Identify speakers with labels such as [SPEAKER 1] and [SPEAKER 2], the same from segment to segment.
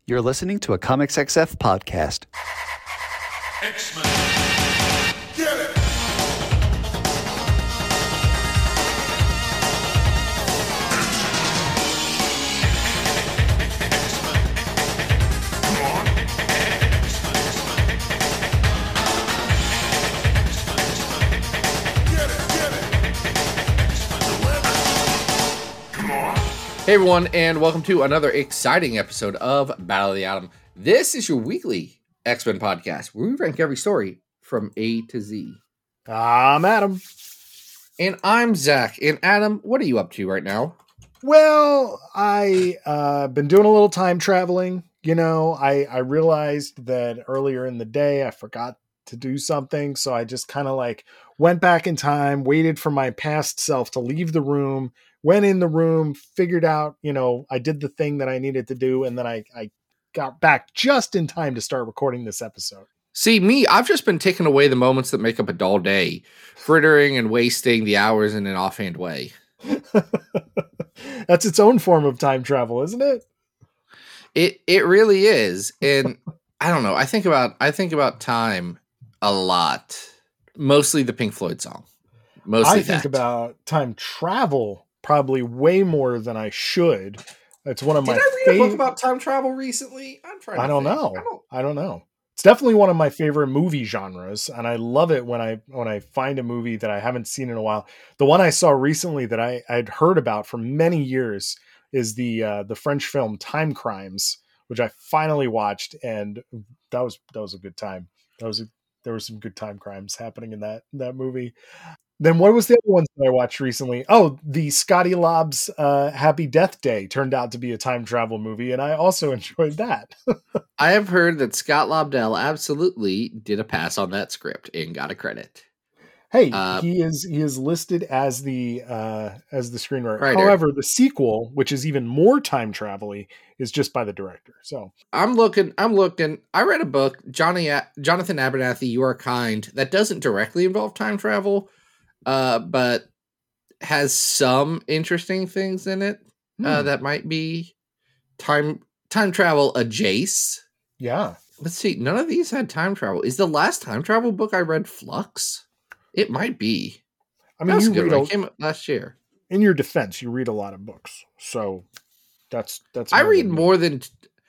[SPEAKER 1] You're listening to a Comics XF podcast.
[SPEAKER 2] X-Men. Get it!
[SPEAKER 3] Hey everyone, and welcome to another exciting episode of Battle of the Atom. This is your weekly X-Men podcast, where we rank every story from A to Z.
[SPEAKER 4] I'm Adam.
[SPEAKER 3] And I'm Zach. And Adam, what are you up to right now?
[SPEAKER 4] Well, I been doing a little time traveling. You know, I realized that earlier in the day I forgot to do something, so I just kind of like went back in time, waited for my past self to leave the room, went in the room, figured out, you know, I did the thing that I needed to do, and then I got back just in time to start recording this episode.
[SPEAKER 3] See, me, I've just been taking away the moments that make up a dull day, frittering and wasting the hours in an offhand way.
[SPEAKER 4] That's its own form of time travel, isn't it?
[SPEAKER 3] It really is. And I don't know, I think about time a lot. Mostly the Pink Floyd song. Mostly
[SPEAKER 4] I think about time travel probably way more than I should. It's one of my
[SPEAKER 3] Did I read a book about time travel recently?
[SPEAKER 4] I don't know. It's definitely one of my favorite movie genres, and I love it when I find a movie that I haven't seen in a while. The one I saw recently that I'd heard about for many years is the French film Time Crimes, which I finally watched, and that was a good time. There were some good time crimes happening in that movie. Then what was the other ones that I watched recently? Oh, the Scotty Lobbs Happy Death Day turned out to be a time travel movie, and I also enjoyed that.
[SPEAKER 3] I have heard that Scott Lobdell absolutely did a pass on that script and got a credit.
[SPEAKER 4] Hey, he is listed as the screenwriter.
[SPEAKER 3] Writer.
[SPEAKER 4] However, the sequel, which is even more time travel-y, is just by the director. So
[SPEAKER 3] I'm looking. I read a book, Jonathan Abernathy, You Are Kind, that doesn't directly involve time travel, but has some interesting things in it that might be time travel adjacent.
[SPEAKER 4] Yeah.
[SPEAKER 3] Let's see. None of these had time travel. Is the last time travel book I read Flux? It might be.
[SPEAKER 4] I mean,
[SPEAKER 3] it came up last year.
[SPEAKER 4] In your defense, you read a lot of books, so that's.
[SPEAKER 3] I read more than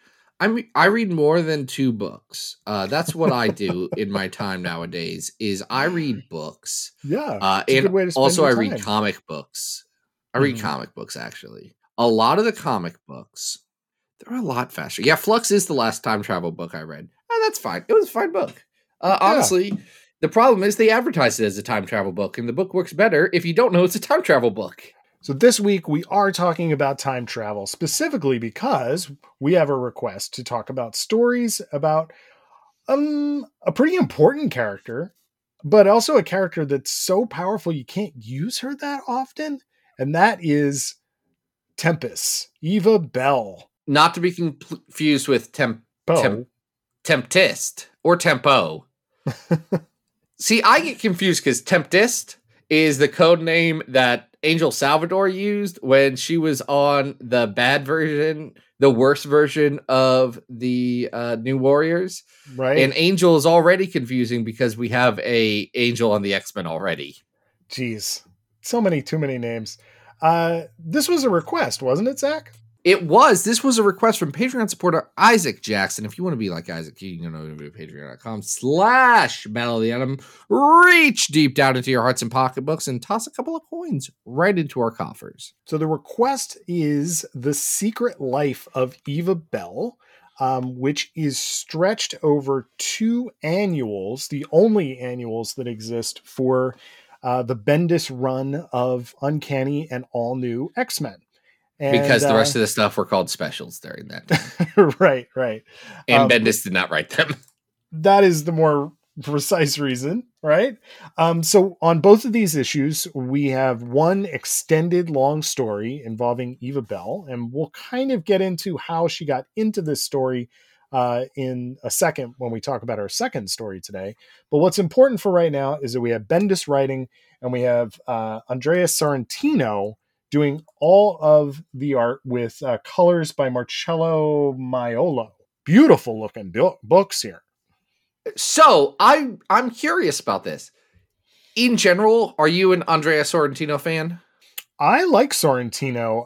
[SPEAKER 3] 2 books. That's what I do in my time nowadays. Is I read books.
[SPEAKER 4] Yeah,
[SPEAKER 3] and
[SPEAKER 4] good way to spend
[SPEAKER 3] also
[SPEAKER 4] your
[SPEAKER 3] I read
[SPEAKER 4] time.
[SPEAKER 3] comic books. I read comic books actually. A lot of the comic books, they're a lot faster. Yeah, Flux is the last time travel book I read. That's fine. It was a fine book. Honestly. The problem is they advertise it as a time travel book, and the book works better if you don't know it's a time travel book.
[SPEAKER 4] So this week we are talking about time travel, specifically because we have a request to talk about stories about a pretty important character, but also a character that's so powerful you can't use her that often, and that is Tempest, Eva Bell.
[SPEAKER 3] Not to be confused with Tempest or Tempo. See, I get confused because Tempest is the code name that Angel Salvador used when she was on the bad version, the worst version of the New Warriors.
[SPEAKER 4] Right.
[SPEAKER 3] And Angel is already confusing because we have a Angel on the X-Men already.
[SPEAKER 4] Jeez. Too many names. This was a request, wasn't it, Zach?
[SPEAKER 3] It was. This was a request from Patreon supporter Isaac Jackson. If you want to be like Isaac, you can go to patreon.com/Battle of the Atom. Reach deep down into your hearts and pocketbooks and toss a couple of coins right into our coffers.
[SPEAKER 4] So the request is The Secret Life of Eva Bell, which is stretched over 2 annuals, the only annuals that exist for the Bendis run of Uncanny and All New X-Men.
[SPEAKER 3] Because the rest of the stuff were called specials during that time.
[SPEAKER 4] Right.
[SPEAKER 3] And Bendis did not write them.
[SPEAKER 4] That is the more precise reason, right? So on both of these issues, we have one extended long story involving Eva Bell, and we'll kind of get into how she got into this story in a second when we talk about our second story today. But what's important for right now is that we have Bendis writing, and we have Andrea Sorrentino doing all of the art with colors by Marcello Maiolo. beautiful looking books here.
[SPEAKER 3] So I'm curious about this. In general, are you an Andrea Sorrentino fan?
[SPEAKER 4] I like Sorrentino.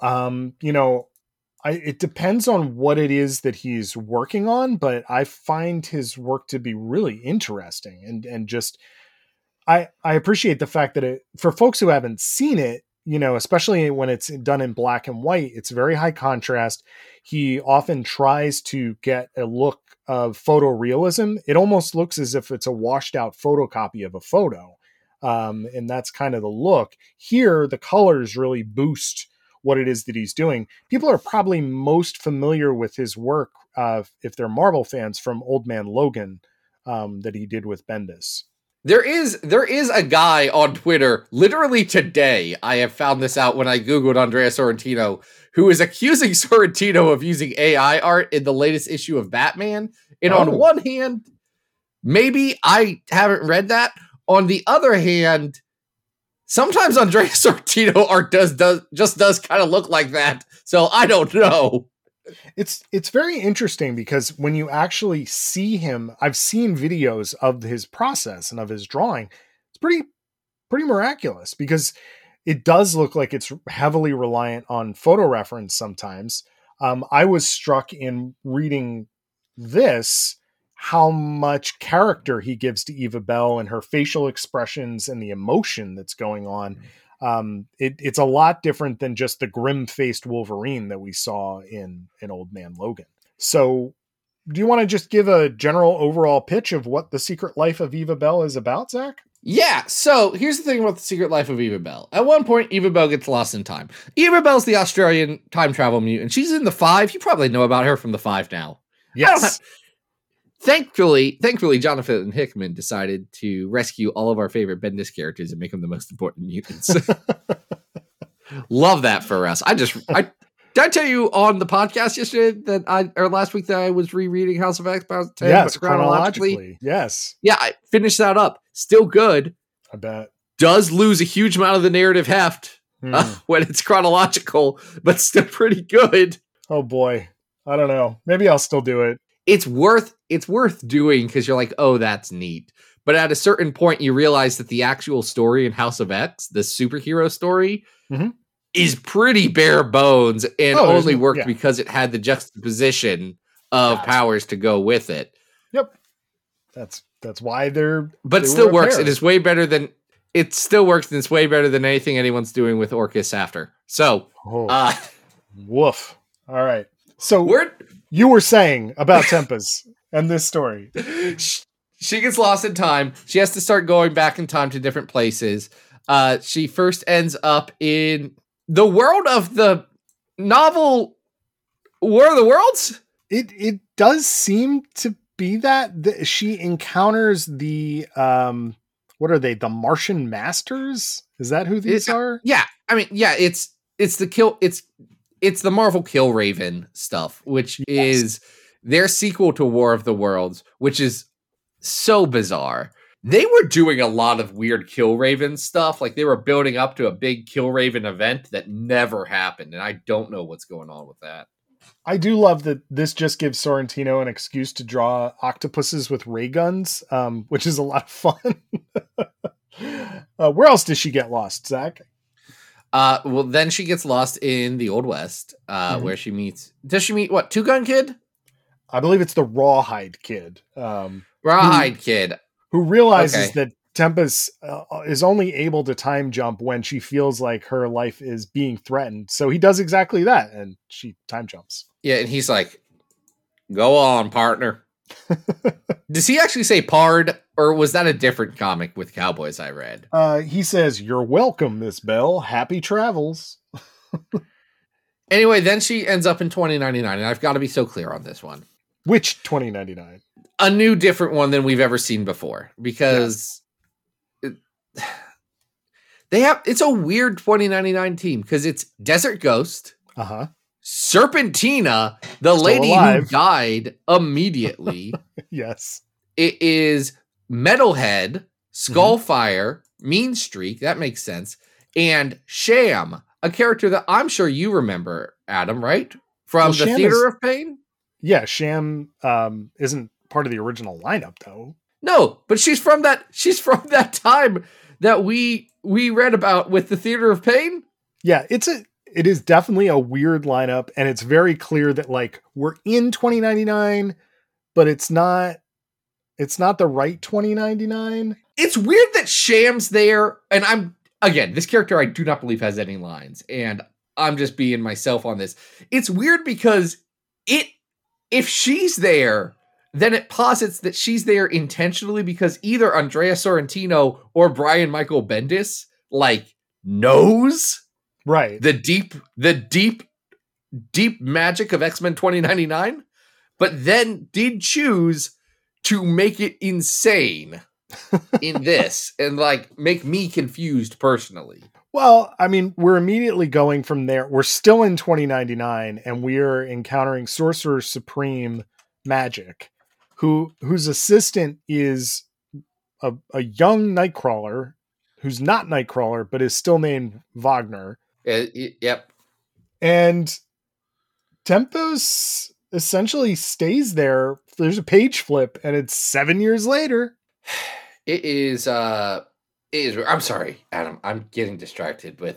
[SPEAKER 4] It depends on what it is that he's working on, but I find his work to be really interesting and just I appreciate the fact that for folks who haven't seen it, especially when it's done in black and white, it's very high contrast. He often tries to get a look of photorealism. It almost looks as if it's a washed out photocopy of a photo. And that's kind of the look. Here, the colors really boost what it is that he's doing. People are probably most familiar with his work, if they're Marvel fans, from Old Man Logan, that he did with Bendis.
[SPEAKER 3] There is a guy on Twitter, literally today, I have found this out when I Googled Andrea Sorrentino, who is accusing Sorrentino of using AI art in the latest issue of Batman. And on one hand, maybe I haven't read that. On the other hand, sometimes Andrea Sorrentino art does kind of look like that. So I don't know.
[SPEAKER 4] It's very interesting because when you actually see him, I've seen videos of his process and of his drawing. It's pretty miraculous because it does look like it's heavily reliant on photo reference sometimes. I was struck in reading this how much character he gives to Eva Bell and her facial expressions and the emotion that's going on. It's a lot different than just the grim-faced Wolverine that we saw in Old Man Logan. So do you want to just give a general overall pitch of what The Secret Life of Eva Bell is about, Zach?
[SPEAKER 3] Yeah, so here's the thing about The Secret Life of Eva Bell. At one point, Eva Bell gets lost in time. Eva Bell's the Australian time travel mutant. She's in the 5. You probably know about her from the 5 now.
[SPEAKER 4] Yes.
[SPEAKER 3] Thankfully, Jonathan Hickman decided to rescue all of our favorite Bendis characters and make them the most important mutants. Love that for us. Did I tell you on the podcast yesterday or last week that I was rereading House of X?
[SPEAKER 4] Yes, chronologically. Yes.
[SPEAKER 3] Yeah, I finished that up. Still good.
[SPEAKER 4] I bet.
[SPEAKER 3] Does lose a huge amount of the narrative heft when it's chronological, but still pretty good.
[SPEAKER 4] Oh boy. I don't know. Maybe I'll still do it.
[SPEAKER 3] It's worth doing because you're like, oh, that's neat. But at a certain point, you realize that the actual story in House of X, the superhero story, is pretty bare bones and only worked because it had the juxtaposition of powers to go with it.
[SPEAKER 4] Yep. That's why
[SPEAKER 3] But it still works. It is way better than it still works, and it's way better than anything anyone's doing with Orcus after. So,
[SPEAKER 4] woof. All right. So you were saying about Tempest and this story.
[SPEAKER 3] She gets lost in time. She has to start going back in time to different places. She first ends up in the world of the novel War of the Worlds.
[SPEAKER 4] It does seem to be that she encounters the what are they? The Martian Masters? Is that who these are?
[SPEAKER 3] Yeah. I mean, yeah, it's the Marvel Killraven stuff, which is their sequel to War of the Worlds, which is so bizarre. They were doing a lot of weird Killraven stuff. Like they were building up to a big Killraven event that never happened. And I don't know what's going on with that.
[SPEAKER 4] I do love that this just gives Sorrentino an excuse to draw octopuses with ray guns, which is a lot of fun. Where else does she get lost, Zach?
[SPEAKER 3] Well, then she gets lost in the Old West, where she meets... Does she meet, what, Two Gun Kid?
[SPEAKER 4] I believe it's the Rawhide Kid.
[SPEAKER 3] Rawhide Kid.
[SPEAKER 4] Who realizes that Tempest is only able to time jump when she feels like her life is being threatened. So he does exactly that, and she time jumps.
[SPEAKER 3] Yeah, and he's like, go on, partner. Does he actually say pard, or was that a different comic with cowboys I read?
[SPEAKER 4] He says, you're welcome, Miss Bell. Happy travels.
[SPEAKER 3] Anyway, then she ends up in 2099, and I've got to be so clear on this one.
[SPEAKER 4] Which 2099?
[SPEAKER 3] A new, different one than we've ever seen before, because it's a weird 2099 team, because it's Desert Ghost, Serpentina, the
[SPEAKER 4] Still
[SPEAKER 3] lady
[SPEAKER 4] alive.
[SPEAKER 3] who died immediately.
[SPEAKER 4] Yes.
[SPEAKER 3] It is Metalhead, Skullfire, Mean Streak, that makes sense, and Sham, a character that I'm sure you remember, Adam, right? From the
[SPEAKER 4] Sham
[SPEAKER 3] Theater of Pain?
[SPEAKER 4] Yeah, Sham isn't part of the original lineup though.
[SPEAKER 3] No, but she's from that time that we read about with the Theater of Pain.
[SPEAKER 4] Yeah, it is definitely a weird lineup, and it's very clear that like we're in 2099, but it's not the right 2099.
[SPEAKER 3] It's weird that Sham's there, and this character I do not believe has any lines, and I'm just being myself on this. It's weird because if she's there, then it posits that she's there intentionally because either Andrea Sorrentino or Brian Michael Bendis like knows
[SPEAKER 4] Right.
[SPEAKER 3] the deep magic of X-Men 2099, but then did choose to make it insane in this and like make me confused personally.
[SPEAKER 4] Well, I mean, we're immediately going from there. We're still in 2099 and we're encountering Sorcerer Supreme Magic, whose assistant is a young Nightcrawler who's not Nightcrawler, but is still named Wagner.
[SPEAKER 3] Yep.
[SPEAKER 4] And Tempos essentially stays there. There's a page flip and it's 7 years later.
[SPEAKER 3] It is I'm sorry, Adam. I'm getting distracted with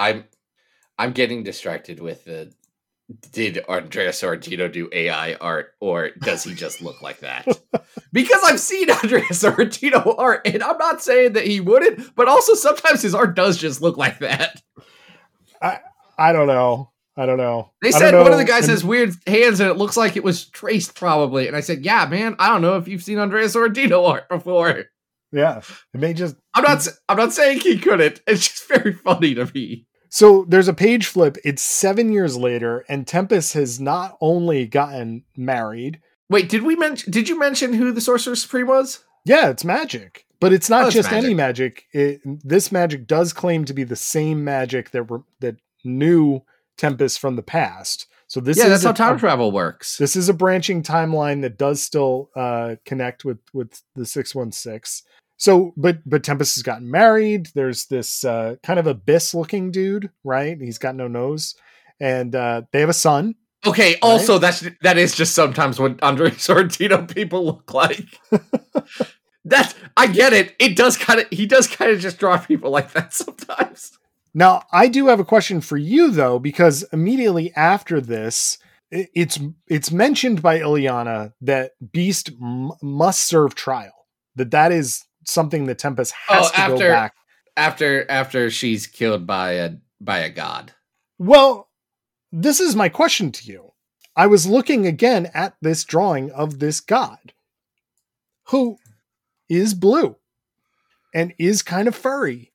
[SPEAKER 3] the did Andrea Sorrentino do AI art or does he just look like that? Because I've seen Andrea Sorrentino art and I'm not saying that he wouldn't, but also sometimes his art does just look like that.
[SPEAKER 4] I don't know.
[SPEAKER 3] They said one of the guys has weird hands and it looks like it was traced probably. And I said, yeah, man, I don't know if you've seen Andrea Sorrentino art before.
[SPEAKER 4] Yeah. It may just
[SPEAKER 3] I'm not saying he couldn't. It's just very funny to me.
[SPEAKER 4] So there's a page flip. It's 7 years later, and Tempest has not only gotten married.
[SPEAKER 3] Wait, did you mention who the Sorcerer Supreme was?
[SPEAKER 4] Yeah, it's magic, but it's not just
[SPEAKER 3] magic.
[SPEAKER 4] Any magic. This magic does claim to be the same magic that knew Tempest from the past. So
[SPEAKER 3] that's how time travel works.
[SPEAKER 4] This is a branching timeline that does still connect with the 616. So, but Tempest has gotten married. There's this kind of abyss-looking dude, right? He's got no nose, and they have a son.
[SPEAKER 3] Okay. Also, right? that is just sometimes what Andrea Sorrentino people look like. I get it. He does kind of just draw people like that sometimes.
[SPEAKER 4] Now, I do have a question for you though, because immediately after this, it's mentioned by Illyana that Beast must serve trial. That is something that Tempest has to go back
[SPEAKER 3] after she's killed by a god.
[SPEAKER 4] Well, this is my question to you. I was looking again at this drawing of this god who is blue and is kind of furry.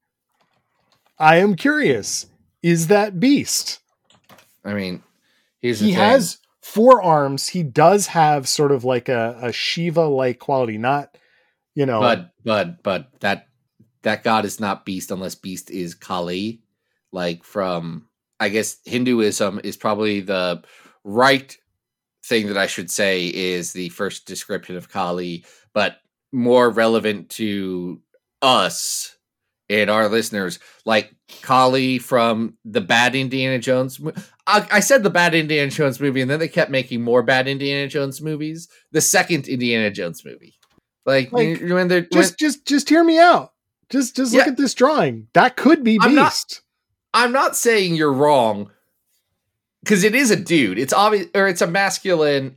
[SPEAKER 4] I am curious, is that Beast?
[SPEAKER 3] I mean,
[SPEAKER 4] he has 4 arms. He does have sort of like a Shiva-like quality, not
[SPEAKER 3] But that god is not Beast unless Beast is Kali. Like from, I guess, Hinduism is probably the right thing that I should say is the first description of Kali, but more relevant to us and our listeners, like Kali from the bad Indiana Jones. I said the bad Indiana Jones movie, and then they kept making more bad Indiana Jones movies. The second Indiana Jones movie. Like when they're
[SPEAKER 4] just hear me out. Just look at this drawing. That could be Beast.
[SPEAKER 3] I'm not saying you're wrong because it is a dude. It's obvious, or it's a masculine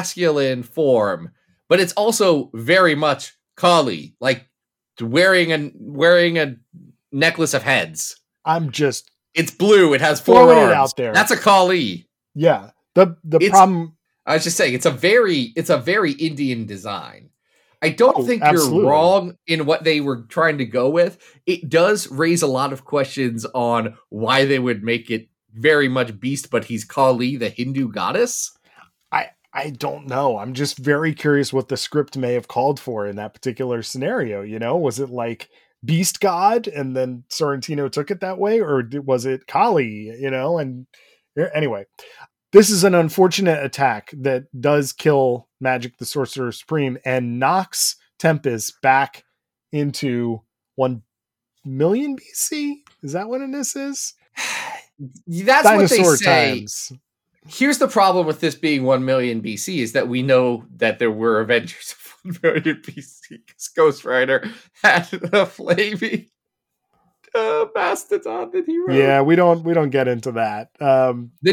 [SPEAKER 3] form, but it's also very much Kali, like wearing a necklace of heads.
[SPEAKER 4] It's
[SPEAKER 3] blue. It has 4 arms.
[SPEAKER 4] Out there.
[SPEAKER 3] That's a Kali.
[SPEAKER 4] Yeah. The problem.
[SPEAKER 3] I was just saying it's a very Indian design. I don't think
[SPEAKER 4] absolutely.
[SPEAKER 3] You're wrong in what they were trying to go with. It does raise a lot of questions on why they would make it very much Beast, but he's Kali, the Hindu goddess.
[SPEAKER 4] I don't know. I'm just very curious what the script may have called for in that particular scenario. Was it like Beast God and then Sorrentino took it that way, or was it Kali? And anyway, this is an unfortunate attack that does kill Magic the Sorcerer Supreme and knocks Tempest back into 1 million BC. Is that what this is?
[SPEAKER 3] That's
[SPEAKER 4] Dinosaur
[SPEAKER 3] what they say.
[SPEAKER 4] Times.
[SPEAKER 3] Here's the problem with this being 1 million BC is that we know that there were Avengers of 1 million BC because Ghost Rider had a flaming mastodon that he wrote.
[SPEAKER 4] Yeah, we don't get into that.
[SPEAKER 3] The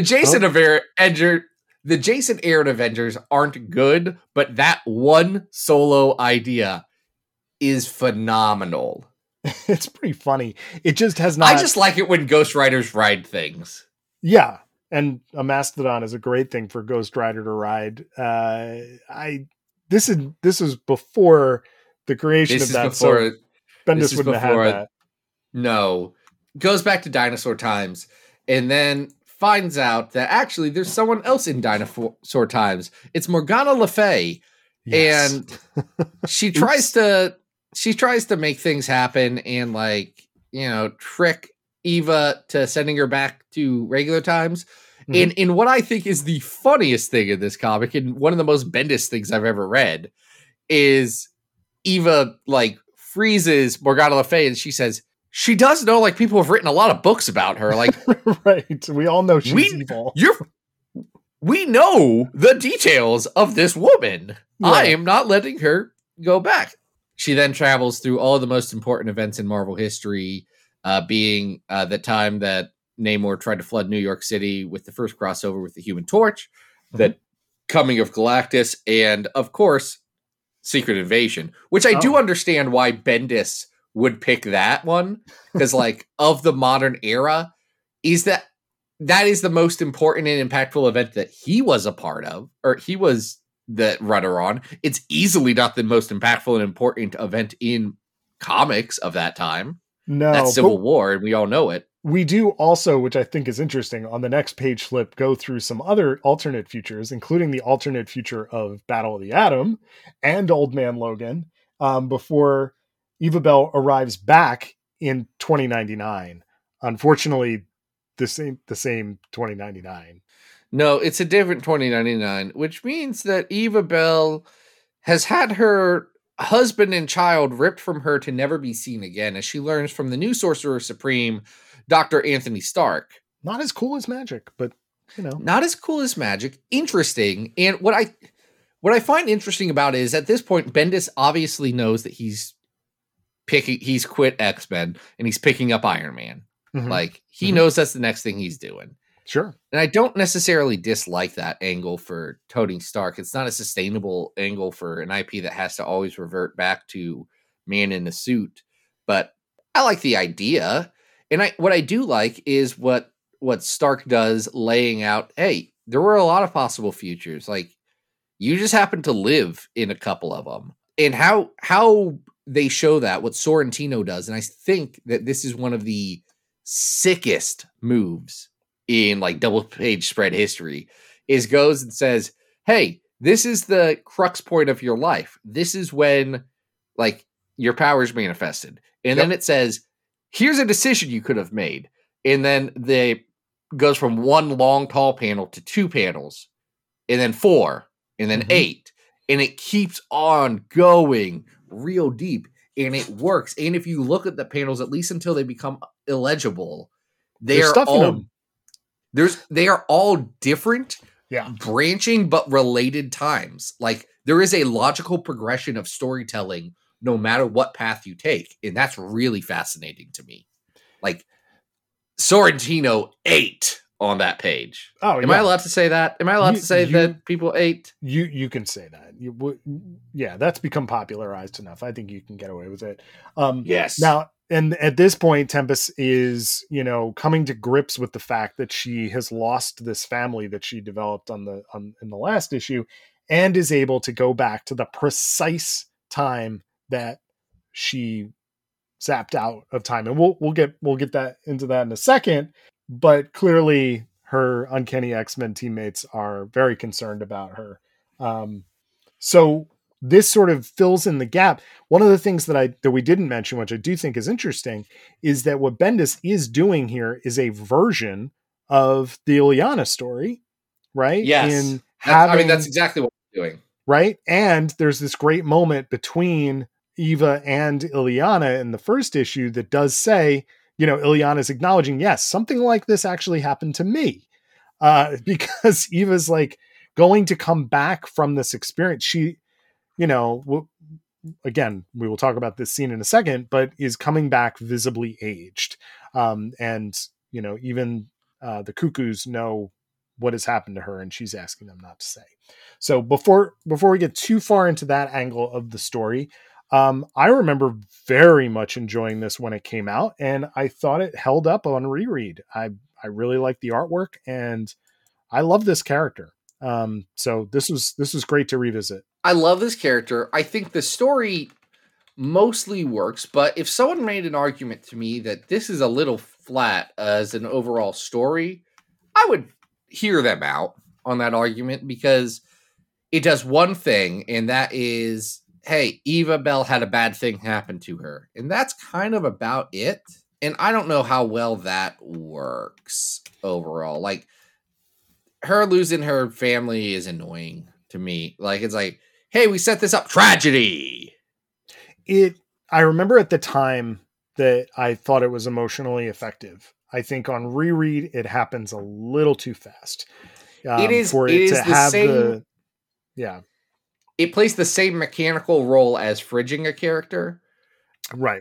[SPEAKER 3] Jason Aaron Avengers aren't good, but that one solo idea is phenomenal.
[SPEAKER 4] It's pretty funny. It just has not.
[SPEAKER 3] I just like it when Ghost Riders ride things.
[SPEAKER 4] Yeah, and a mastodon is a great thing for Ghost Rider to ride. This is before the creation of that. So Bendis wouldn't have had that.
[SPEAKER 3] No, goes back to dinosaur times, and then finds out that actually there's someone else in dinosaur times. It's Morgana Le Fay,
[SPEAKER 4] Yes.
[SPEAKER 3] and she tries to make things happen and, like, you know, trick Eva to sending her back to regular times.
[SPEAKER 4] Mhm.
[SPEAKER 3] And in what I think is the funniest thing in this comic, and one of the most Bendis things I've ever read, is Eva, like, freezes Morgana Le Fay, and she says, she does know, like, people have written a lot of books about her. Like,
[SPEAKER 4] Right. We all know she's evil.
[SPEAKER 3] We know the details of this woman.
[SPEAKER 4] Yeah.
[SPEAKER 3] I am not letting her go back. She then travels through all the most important events in Marvel history, being the time that Namor tried to flood New York City with the first crossover with the Human Torch, the coming of Galactus, and, of course, Secret Invasion, which I do understand why Bendis would pick that one, because, like, of the modern era, is that is the most important and impactful event that he was a part of, or he was the runner on. It's easily not the most impactful and important event in comics of that time.
[SPEAKER 4] No,
[SPEAKER 3] that's Civil War, and we all know it.
[SPEAKER 4] We do also, which I think is interesting, on the next page flip, go through some other alternate futures, including the alternate future of Battle of the Atom and Old Man Logan, before Eva Bell arrives back in 2099. Unfortunately, the same 2099.
[SPEAKER 3] No, it's a different 2099, which means that Eva Bell has had her husband and child ripped from her to never be seen again, as she learns from the new Sorcerer Supreme, Dr. Anthony Stark.
[SPEAKER 4] Not as cool as magic, but, you know.
[SPEAKER 3] Not as cool as magic. Interesting. And what I find interesting about it is, at this point, Bendis obviously knows that he's quit X-Men and he's picking up Iron Man.
[SPEAKER 4] Mhm.
[SPEAKER 3] Like, he knows that's the next thing he's doing.
[SPEAKER 4] Sure.
[SPEAKER 3] And I don't necessarily dislike that angle for Tony Stark. It's not a sustainable angle for an IP that has to always revert back to man in a suit. But I like the idea. And what I do like is what Stark does, laying out, hey, there were a lot of possible futures. Like, you just happen to live in a couple of them. And how they show that, what Sorrentino does, and I think that this is one of the sickest moves in, like, double page spread history, is goes and says, hey, this is the crux point of your life. This is when, like, your powers manifested. And then it says, here's a decision you could have made. And then they goes from one long, tall panel to 2 panels, and then 4, and then 8. And it keeps on going real deep, and it works. And if you look at the panels, at least until they become illegible, they are all different, branching but related times. Like, there is a logical progression of storytelling no matter what path you take, and that's really fascinating to me. Like, Sorrentino ate on that page.
[SPEAKER 4] Oh,
[SPEAKER 3] am I allowed to say that? Am I allowed to say that people ate?
[SPEAKER 4] You can say that. That's become popularized enough. I think you can get away with it.
[SPEAKER 3] Yes.
[SPEAKER 4] Now, and at this point, Tempest is, coming to grips with the fact that she has lost this family that she developed in the last issue, and is able to go back to the precise time that she zapped out of time. And we'll get that into that in a second. But clearly, her Uncanny X-Men teammates are very concerned about her. So this sort of fills in the gap. One of the things that we didn't mention, which I do think is interesting, is that what Bendis is doing here is a version of the Illyana story, right?
[SPEAKER 3] Yes. That's exactly what we're doing.
[SPEAKER 4] Right? And there's this great moment between Eva and Illyana in the first issue that does say, Illyana's acknowledging, yes, something like this actually happened to me. because Eva's like going to come back from this experience. She, again, we will talk about this scene in a second, but is coming back visibly aged. And, even the Cuckoos know what has happened to her, and she's asking them not to say. So before we get too far into that angle of the story, I remember very much enjoying this when it came out, and I thought it held up on reread. I really like the artwork, and I love this character. So this was great to revisit.
[SPEAKER 3] I love this character. I think the story mostly works, but if someone made an argument to me that this is a little flat as an overall story, I would hear them out on that argument, because it does one thing, and that is, hey, Eva Bell had a bad thing happen to her, and that's kind of about it. And I don't know how well that works overall. Like, her losing her family is annoying to me. Like, it's like, hey, we set this up, tragedy.
[SPEAKER 4] I remember at the time that I thought it was emotionally effective. I think on reread, it happens a little too fast.
[SPEAKER 3] It is the same. It plays the same mechanical role as fridging a character.
[SPEAKER 4] Right.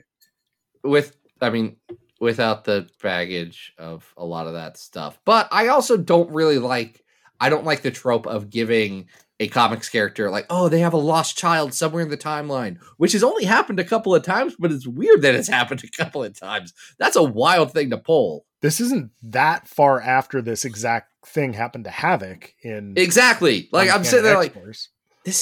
[SPEAKER 3] Without the baggage of a lot of that stuff. But I also don't like the trope of giving a comics character like, oh, they have a lost child somewhere in the timeline, which has only happened a couple of times, but it's weird that it's happened a couple of times. That's a wild thing to pull.
[SPEAKER 4] This isn't that far after this exact thing happened to Havoc in
[SPEAKER 3] exactly. Like, I'm sitting there like, this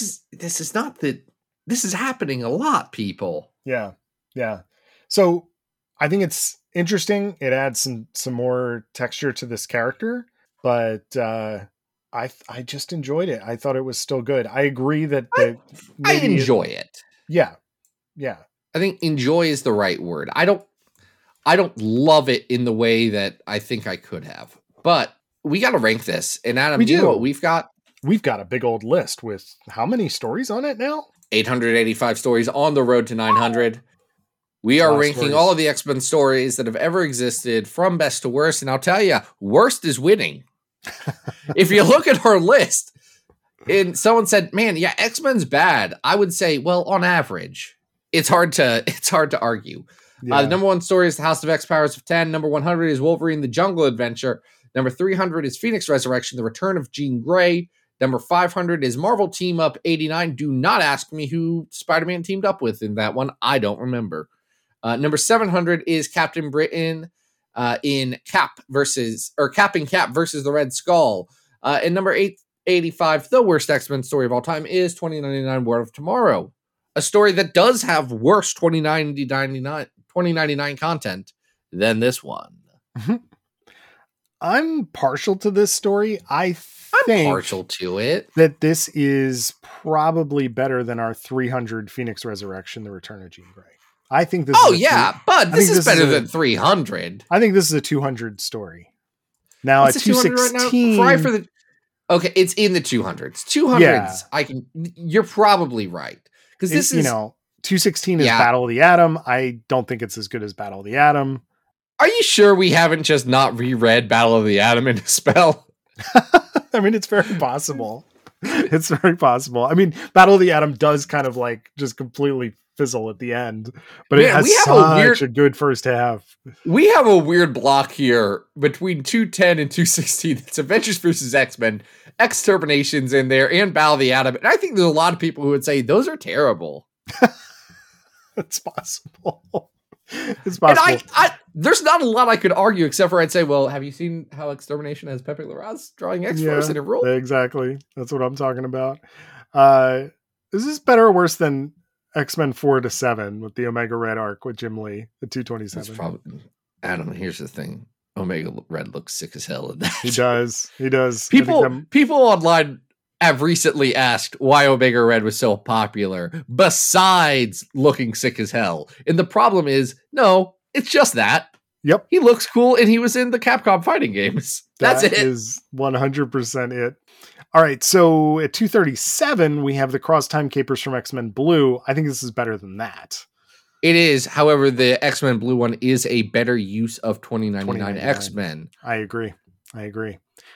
[SPEAKER 3] is happening a lot, people.
[SPEAKER 4] Yeah. Yeah. So I think it's interesting. It adds some more texture to this character, but I just enjoyed it. I thought it was still good. I agree that
[SPEAKER 3] I enjoy it.
[SPEAKER 4] Yeah. Yeah.
[SPEAKER 3] I think enjoy is the right word. I don't love it in the way that I think I could have, but we got to rank this. And Adam, you know what we've got?
[SPEAKER 4] We've got a big old list with how many stories on it now?
[SPEAKER 3] 885 stories on the road to 900. We are ranking all of the X-Men stories that have ever existed from best to worst. And I'll tell you, worst is winning. If you look at our list and someone said, man, yeah, X-Men's bad, I would say, well, on average, it's hard to argue.
[SPEAKER 4] Yeah.
[SPEAKER 3] The number one story is the House of X Powers of 10. Number 100 is Wolverine, the Jungle Adventure. Number 300 is Phoenix Resurrection, the Return of Jean Grey. Number 500 is Marvel Team Up 89. Do not ask me who Spider-Man teamed up with in that one. I don't remember. Number 700 is Captain Britain in Capping Cap versus the Red Skull. And number 885, the worst X-Men story of all time, is 2099 War of Tomorrow. A story that does have worse 2099 content than this one.
[SPEAKER 4] I'm partial to this story. I'm
[SPEAKER 3] partial to it.
[SPEAKER 4] That this is probably better than our 300 Phoenix Resurrection, the Return of Jean Grey. I think this
[SPEAKER 3] but this is better than 300.
[SPEAKER 4] I think this is a 200 story. Now at 216
[SPEAKER 3] right okay, it's in the 200s. 200s, you're probably right. Because this is
[SPEAKER 4] 216 is Battle of the Atom. I don't think it's as good as Battle of the Atom.
[SPEAKER 3] Are you sure we haven't just not reread Battle of the Atom in a spell?
[SPEAKER 4] I mean, it's very possible. It's very possible. I mean, Battle of the Atom does kind of like just completely fizzle at the end, but it has such a good first half.
[SPEAKER 3] We have a weird block here between 210 and 216. It's Avengers versus X-Men, Exterminations in there, and Battle of the Atom. And I think there's a lot of people who would say those are terrible.
[SPEAKER 4] It's possible. It's possible.
[SPEAKER 3] And there's not a lot I could argue except for I'd say, well, have you seen how Extermination has Pepe Larraz drawing X-Force in a role?
[SPEAKER 4] Exactly. That's what I'm talking about. Is this better or worse than X-Men 4-7 with the Omega Red arc with Jim Lee at 227?
[SPEAKER 3] Adam, here's the thing. Omega Red looks sick as hell in that.
[SPEAKER 4] He does.
[SPEAKER 3] People online have recently asked why Omega Red was so popular, besides looking sick as hell. And the problem is, no, it's just that.
[SPEAKER 4] Yep.
[SPEAKER 3] He looks cool, and he was in the Capcom fighting games. That's it.
[SPEAKER 4] That is 100% it. All right, so at 237, we have the Cross Time Capers from X-Men Blue. I think this is better than that.
[SPEAKER 3] It is. However, the X-Men Blue one is a better use of 2099 X-Men.
[SPEAKER 4] I agree.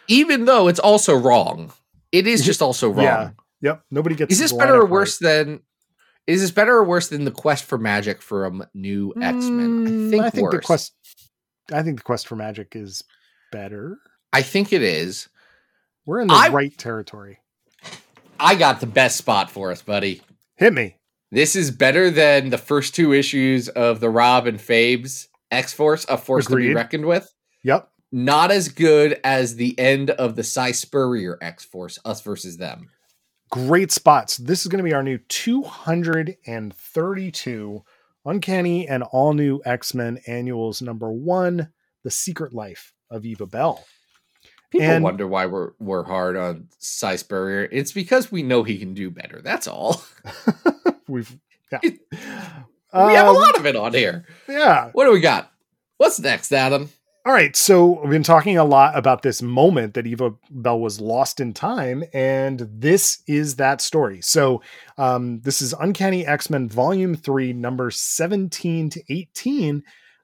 [SPEAKER 3] even though it's also wrong. It is just also wrong.
[SPEAKER 4] Yeah. Yep. Nobody gets.
[SPEAKER 3] Is this better or worse than? Is this better or worse than the quest for magic from New X-Men? I think worse.
[SPEAKER 4] I think the quest for magic is better.
[SPEAKER 3] I think it is.
[SPEAKER 4] We're in the right territory.
[SPEAKER 3] I got the best spot for us, buddy.
[SPEAKER 4] Hit me.
[SPEAKER 3] This is better than the first 2 issues of the Rob and Fabes X-Force, a force to be reckoned with.
[SPEAKER 4] Yep.
[SPEAKER 3] Not as good as the end of the Cy Spurrier X-Force, Us versus Them.
[SPEAKER 4] Great spots. This is going to be our new 232 Uncanny and All New X-Men Annuals #1, The Secret Life of Eva Bell.
[SPEAKER 3] People wonder why we're hard on Cy Spurrier. It's because we know he can do better. That's all.
[SPEAKER 4] We
[SPEAKER 3] have a lot of it on here.
[SPEAKER 4] Yeah.
[SPEAKER 3] What do we got? What's next, Adam?
[SPEAKER 4] All right, so we've been talking a lot about this moment that Eva Bell was lost in time, and this is that story. So this is Uncanny X-Men Volume 3, numbers 17 to 18.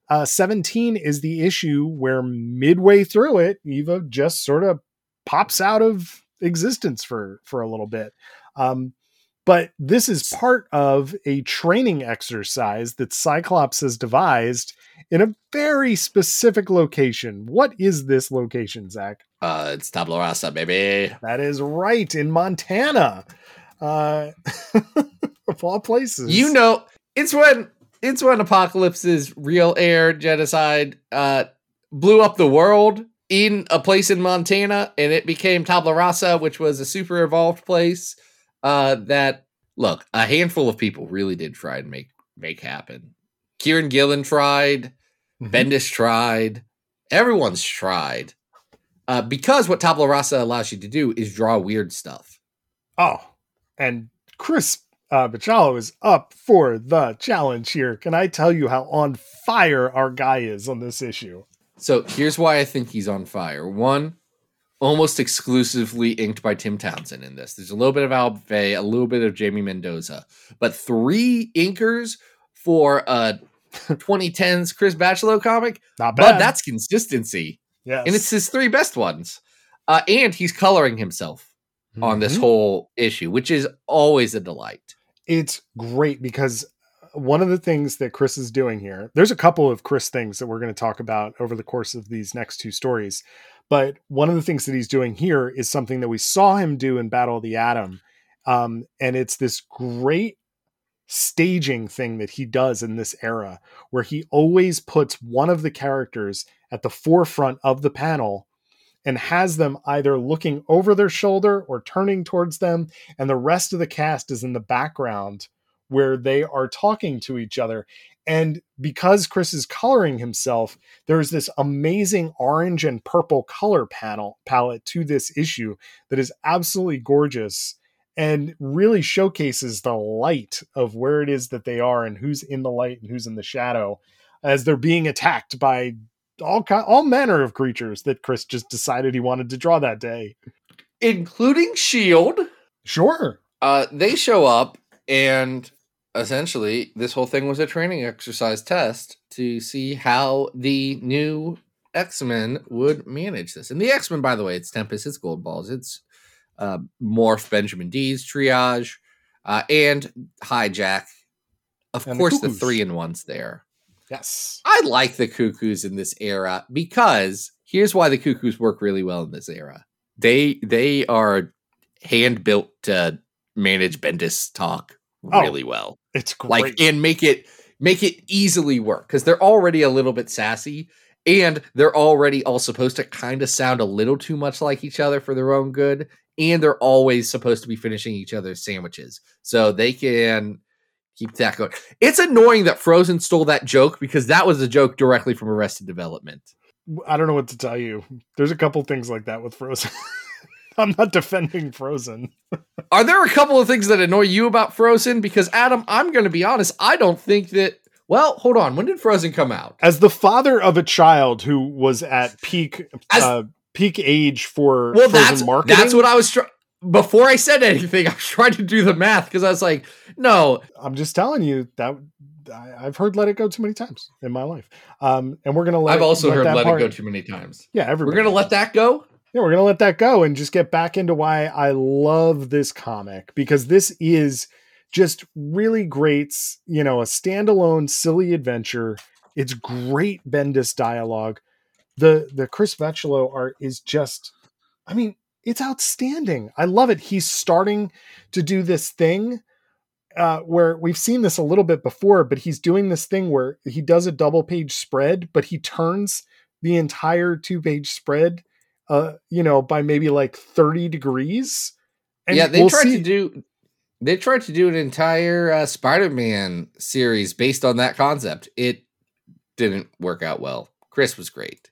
[SPEAKER 4] 17 is the issue where midway through it, Eva just sort of pops out of existence for a little bit. But this is part of a training exercise that Cyclops has devised in a very specific location. What is this location, Zach?
[SPEAKER 3] It's Tabula Rasa, baby.
[SPEAKER 4] That is right, in Montana. Of all places.
[SPEAKER 3] You know, it's when Apocalypse's real heir genocide blew up the world in a place in Montana, and it became Tabula Rasa, which was a super evolved place. That, look, a handful of people really did try and make happen. Kieran Gillen tried, Bendis tried, everyone's tried. Because what Tabula Rasa allows you to do is draw weird stuff.
[SPEAKER 4] Oh, and Chris Bachalo is up for the challenge here. Can I tell you how on fire our guy is on this issue?
[SPEAKER 3] So here's why I think he's on fire. One, almost exclusively inked by Tim Townsend in this. There's a little bit of Al Vey, a little bit of Jamie Mendoza, but 3 inkers for a 2010s Chris Bachalo comic.
[SPEAKER 4] Not bad.
[SPEAKER 3] But that's consistency.
[SPEAKER 4] Yes.
[SPEAKER 3] And it's his 3 best ones. And he's coloring himself on this whole issue, which is always a delight.
[SPEAKER 4] It's great because one of the things that Chris is doing here, there's a couple of Chris things that we're going to talk about over the course of these next 2 stories. But one of the things that he's doing here is something that we saw him do in Battle of the Atom. And it's this great staging thing that he does in this era, where he always puts one of the characters at the forefront of the panel and has them either looking over their shoulder or turning towards them. And the rest of the cast is in the background where they are talking to each other. And because Chris is coloring himself, there's this amazing orange and purple color palette to this issue that is absolutely gorgeous and really showcases the light of where it is that they are and who's in the light and who's in the shadow as they're being attacked by all manner of creatures that Chris just decided he wanted to draw that day.
[SPEAKER 3] Including S.H.I.E.L.D.
[SPEAKER 4] Sure.
[SPEAKER 3] They show up, and essentially this whole thing was a training exercise test to see how the new X-Men would manage this. And the X-Men, by the way, it's Tempest, it's Goldballs, it's Morph, Benjamin D's Triage, and Hijack. Of course, the 3-in-1's there.
[SPEAKER 4] Yes.
[SPEAKER 3] I like the Cuckoos in this era because here's why the Cuckoos work really well in this era. They are hand-built to manage Bendis talk really well.
[SPEAKER 4] It's great.
[SPEAKER 3] And make it easily work because they're already a little bit sassy and they're already all supposed to kind of sound a little too much like each other for their own good. And they're always supposed to be finishing each other's sandwiches. So they can keep that going. It's annoying that Frozen stole that joke because that was a joke directly from Arrested Development.
[SPEAKER 4] I don't know what to tell you. There's a couple things like that with Frozen. I'm not defending Frozen.
[SPEAKER 3] Are there a couple of things that annoy you about Frozen? Because, Adam, I'm going to be honest. I don't think that... Well, hold on. When did Frozen come out?
[SPEAKER 4] As the father of a child who was at peak age for Frozen marketing...
[SPEAKER 3] That's what I was... Before I said anything, I was trying to do the math because I was like, no.
[SPEAKER 4] I'm just telling you that I've heard Let It Go too many times in my life. And we're going to
[SPEAKER 3] I've also heard Let It Go too many times.
[SPEAKER 4] Yeah, everybody.
[SPEAKER 3] We're going to let that go?
[SPEAKER 4] we're going to let that go and just get back into why I love this comic, because this is just really great, a standalone silly adventure. It's great Bendis dialogue. The Chris Vecchio art is just, I mean, it's outstanding. I love it. He's starting to do this thing where we've seen this a little bit before, but he's doing this thing where he does a double page spread, but he turns the entire 2-page spread, by maybe like 30 degrees. And
[SPEAKER 3] yeah, they tried to do an entire Spider-Man series based on that concept. It didn't work out well. Chris was great.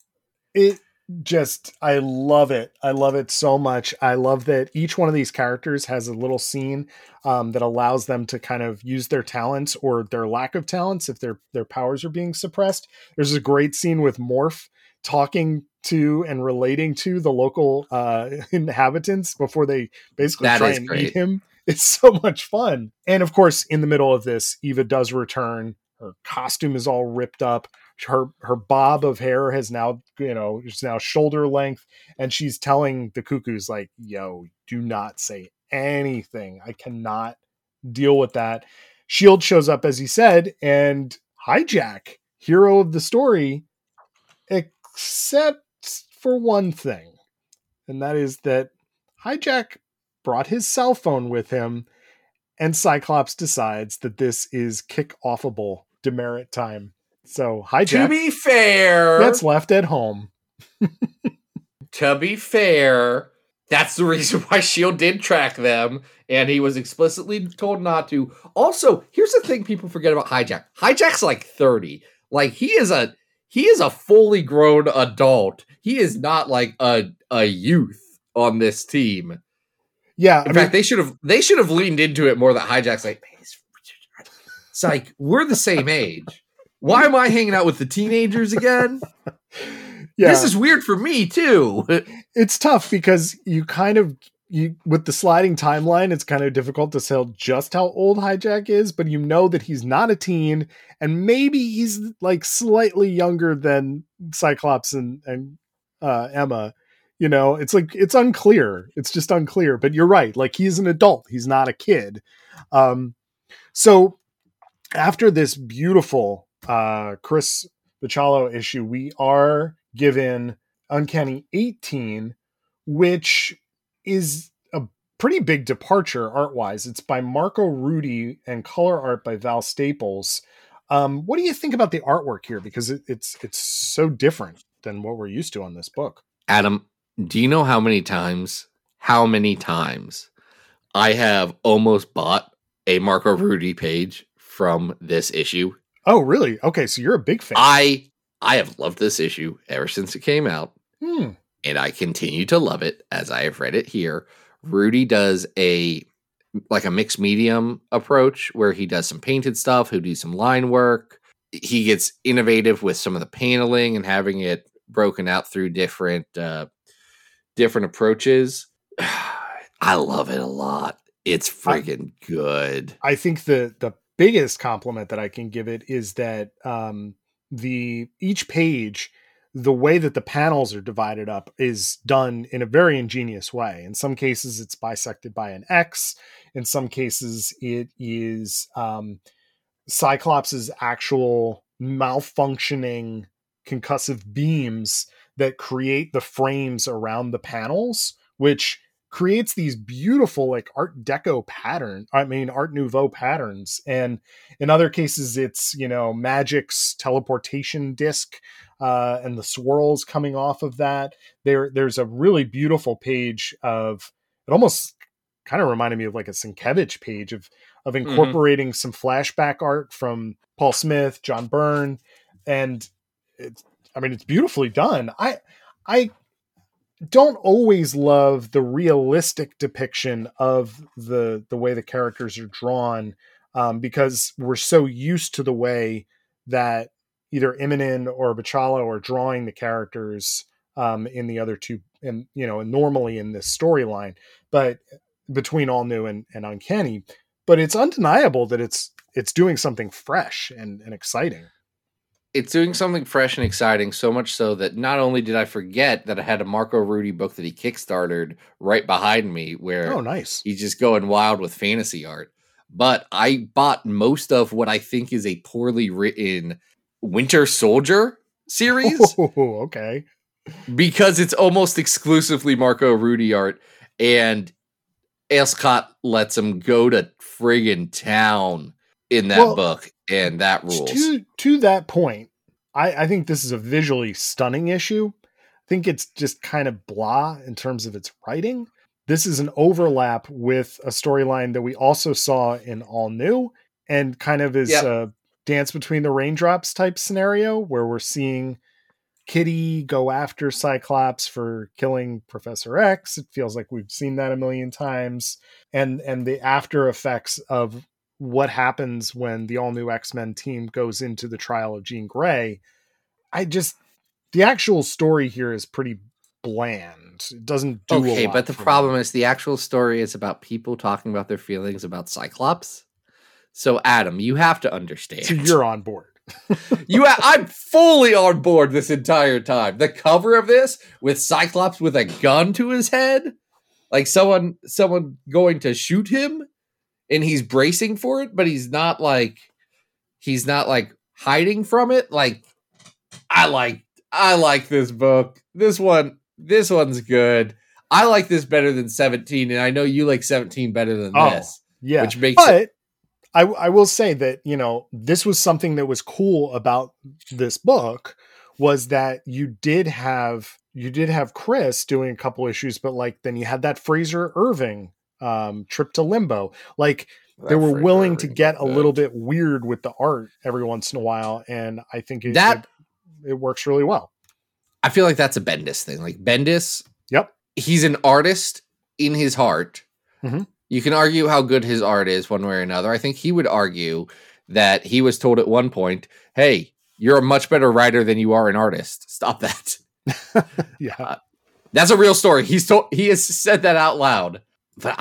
[SPEAKER 4] I love it. I love it so much. I love that each one of these characters has a little scene that allows them to kind of use their talents or their lack of talents if their powers are being suppressed. There's a great scene with Morph talking to and relating to the local inhabitants before they basically try and eat him. It's so much fun. And of course, in the middle of this, Eva does return. Her costume is all ripped up. Her bob of hair has now, it's now shoulder length. And she's telling the Cuckoos, like, yo, do not say anything. I cannot deal with that. Shield shows up, as he said, and Hijack, hero of the story, except for one thing. And that is that Hijack brought his cell phone with him, and Cyclops decides that this is kick-offable demerit time. So Hijack,
[SPEAKER 3] to be fair,
[SPEAKER 4] gets left at home.
[SPEAKER 3] To be fair, that's the reason why S.H.I.E.L.D. did track them, and he was explicitly told not to. Also, here's the thing people forget about Hijack. Hijack's like 30. Like, he is a fully grown adult. He is not like a youth on this team.
[SPEAKER 4] Yeah.
[SPEAKER 3] In fact, they should have leaned into it more. That Hijack's like, man, it's like, we're the same age. Why am I hanging out with the teenagers again? Yeah. This is weird for me too.
[SPEAKER 4] It's tough because you with the sliding timeline, it's kind of difficult to tell just how old Hijack is, but you know that he's not a teen, and maybe he's like slightly younger than Cyclops and Emma. It's like, it's unclear. It's just unclear, but you're right. Like, he's an adult. He's not a kid. So after this beautiful Chris Bachalo issue, we are given Uncanny 18, which is a pretty big departure art-wise. It's by Marco Rudy and color art by Val Staples. What do you think about the artwork here? Because it's so different than what we're used to on this book.
[SPEAKER 3] Adam, do you know how many times I have almost bought a Marco Rudy page from this issue?
[SPEAKER 4] Oh, really? Okay, so you're a big fan.
[SPEAKER 3] I have loved this issue ever since it came out, and I continue to love it as I have read it here. Rudy does a mixed medium approach where he does some painted stuff, he'll do some line work. He gets innovative with some of the paneling and having it broken out through different approaches. I love it a lot. It's friggin' good.
[SPEAKER 4] I think the biggest compliment that I can give it is that each page, the way that the panels are divided up is done in a very ingenious way. In some cases, it's bisected by an X. In some cases, it is Cyclops' actual malfunctioning concussive beams that create the frames around the panels, which creates these beautiful like Art Nouveau patterns. And in other cases, it's, Magic's teleportation disc and the swirls coming off of that. There's a really beautiful page of, it almost kind of reminded me of like a Sienkiewicz page of incorporating some flashback art from Paul Smith, John Byrne. And it's beautifully done. I don't always love the realistic depiction of the way the characters are drawn, because we're so used to the way that either Immonen or Bachalo are drawing the characters in the other two, and normally in this storyline, but between All New and Uncanny. But it's undeniable that it's doing something fresh and exciting.
[SPEAKER 3] it's doing something fresh and exciting, so much so that not only did I forget that I had a Marco Rudy book that he kickstarted right behind me, where
[SPEAKER 4] Oh, nice.
[SPEAKER 3] he's just going wild with fantasy art, but I bought most of what I think is a poorly written Winter Soldier series
[SPEAKER 4] Oh, okay.
[SPEAKER 3] because it's almost exclusively Marco Rudy art, and Scott lets him go to friggin' town in that
[SPEAKER 4] Well,
[SPEAKER 3] book, and that rules.
[SPEAKER 4] To that point, I think this is a visually stunning issue. I think it's just kind of blah in terms of its writing. This is an overlap with a storyline that we also saw in All New, and kind of is a dance between the raindrops type scenario where we're seeing Kitty go after Cyclops for killing Professor X. It feels like we've seen that a million times. And the after effects of what happens when the all new X-Men team goes into the trial of Jean Grey. The actual story here is pretty bland. It doesn't do
[SPEAKER 3] okay,
[SPEAKER 4] a lot
[SPEAKER 3] but the problem is the actual story is about people talking about their feelings about Cyclops. So Adam, you have to understand.
[SPEAKER 4] So you're on board.
[SPEAKER 3] I'm fully on board this entire time. The cover of this with Cyclops with a gun to his head, like someone going to shoot him, and he's bracing for it, but he's not like hiding from it. Like I like this book. This one's good. I like this better than 17, and I know you like 17 better than this.
[SPEAKER 4] Yeah,
[SPEAKER 3] which makes it.
[SPEAKER 4] I will say that, this was something that was cool about this book, was that you did have Chris doing a couple issues, but then you had that Fraser Irving trip to Limbo. Like they were willing to get a little bit weird with the art every once in a while, and I think it works really well.
[SPEAKER 3] I feel like that's a Bendis thing. Like Bendis,
[SPEAKER 4] yep,
[SPEAKER 3] he's an artist in his heart.
[SPEAKER 4] Mm-hmm.
[SPEAKER 3] You can argue how good his art is one way or another. I think he would argue that he was told at one point, hey, you're a much better writer than you are an artist. Stop that.
[SPEAKER 4] Yeah.
[SPEAKER 3] That's a real story. He has said that out loud. But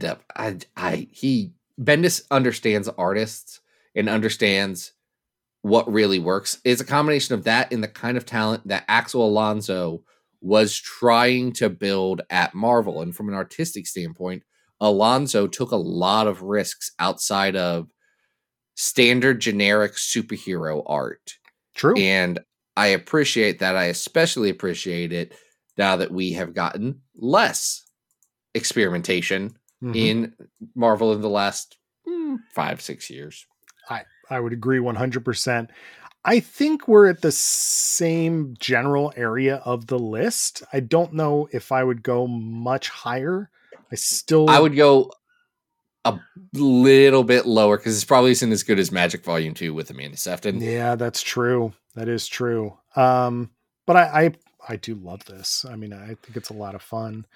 [SPEAKER 3] Bendis understands artists and understands what really works. It's a combination of that and the kind of talent that Axel Alonso was trying to build at Marvel. And from an artistic standpoint, Alonso took a lot of risks outside of standard generic superhero art.
[SPEAKER 4] True.
[SPEAKER 3] And I appreciate that. I especially appreciate it now that we have gotten less experimentation in Marvel in the last 5-6 years.
[SPEAKER 4] I would agree 100%. I think we're at the same general area of the list. I don't know if I would go much higher. I
[SPEAKER 3] would go a little bit lower because it's probably isn't as good as Magic Volume 2 with Amanda Sefton.
[SPEAKER 4] Yeah, that's true. That is true. But I do love this. I mean, I think it's a lot of fun.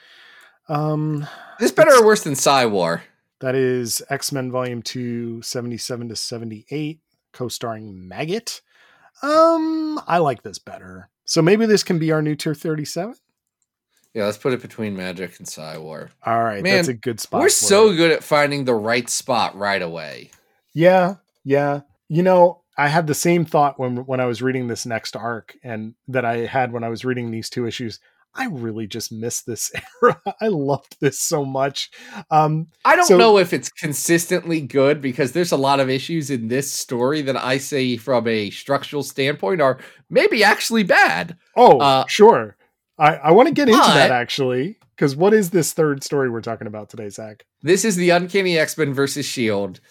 [SPEAKER 3] Is better or worse than Psy-War?
[SPEAKER 4] That is X-Men Volume 2, 77 to 78, co-starring Maggot. I like this better. So maybe this can be our new tier 37?
[SPEAKER 3] Yeah, let's put it between Magic and Psy-War.
[SPEAKER 4] All right,
[SPEAKER 3] man,
[SPEAKER 4] that's a good spot.
[SPEAKER 3] We're so good at finding the right spot right away.
[SPEAKER 4] Yeah. I had the same thought when I was reading this next arc, and that I had when I was reading these two issues. I really just miss this era. I loved this so much.
[SPEAKER 3] I don't know if it's consistently good, because there's a lot of issues in this story that I say from a structural standpoint are maybe actually bad.
[SPEAKER 4] Oh, sure. I want to get into that actually, because what is this third story we're talking about today, Zach?
[SPEAKER 3] This is the Uncanny X-Men versus S.H.I.E.L.D.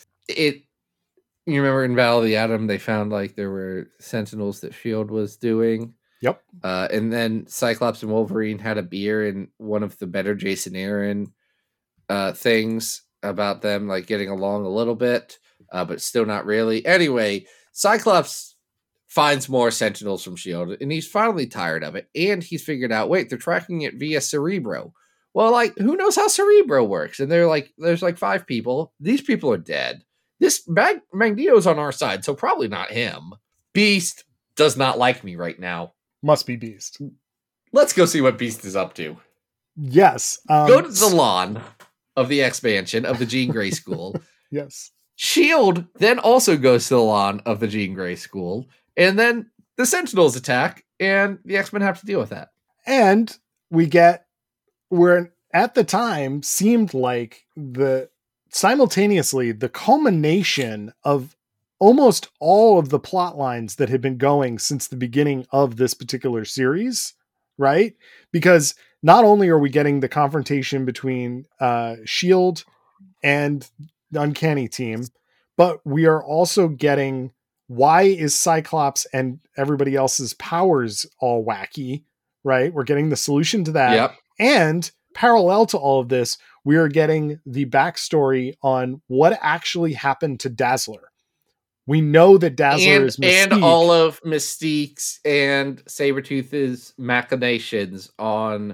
[SPEAKER 3] You remember in Battle of the Atom, they found there were Sentinels that S.H.I.E.L.D. was doing.
[SPEAKER 4] Yep.
[SPEAKER 3] And then Cyclops and Wolverine had a beer, and one of the better Jason Aaron things about them getting along a little bit, but still not really. Anyway, Cyclops finds more Sentinels from S.H.I.E.L.D., and he's finally tired of it, and he's figured out, wait, they're tracking it via Cerebro. Well, who knows how Cerebro works? And they're there's 5 people. These people are dead. This Magneto's on our side, so probably not him. Beast does not like me right now.
[SPEAKER 4] Must be Beast.
[SPEAKER 3] Let's go see what Beast is up to.
[SPEAKER 4] Yes.
[SPEAKER 3] Go to the lawn of the expansion of the Jean Grey School.
[SPEAKER 4] Yes.
[SPEAKER 3] S.H.I.E.L.D. then also goes to the lawn of the Jean Grey School, and then the Sentinels attack, and the X-Men have to deal with that.
[SPEAKER 4] And we get where at the time seemed like simultaneously the culmination of almost all of the plot lines that had been going since the beginning of this particular series, right? Because not only are we getting the confrontation between S.H.I.E.L.D. and the Uncanny Team, but we are also getting why is Cyclops and everybody else's powers all wacky, right? We're getting the solution to that.
[SPEAKER 3] Yep.
[SPEAKER 4] And parallel to all of this, we are getting the backstory on what actually happened to Dazzler. We know that Dazzler is Mystique.
[SPEAKER 3] And all of Mystique's and Sabretooth's machinations on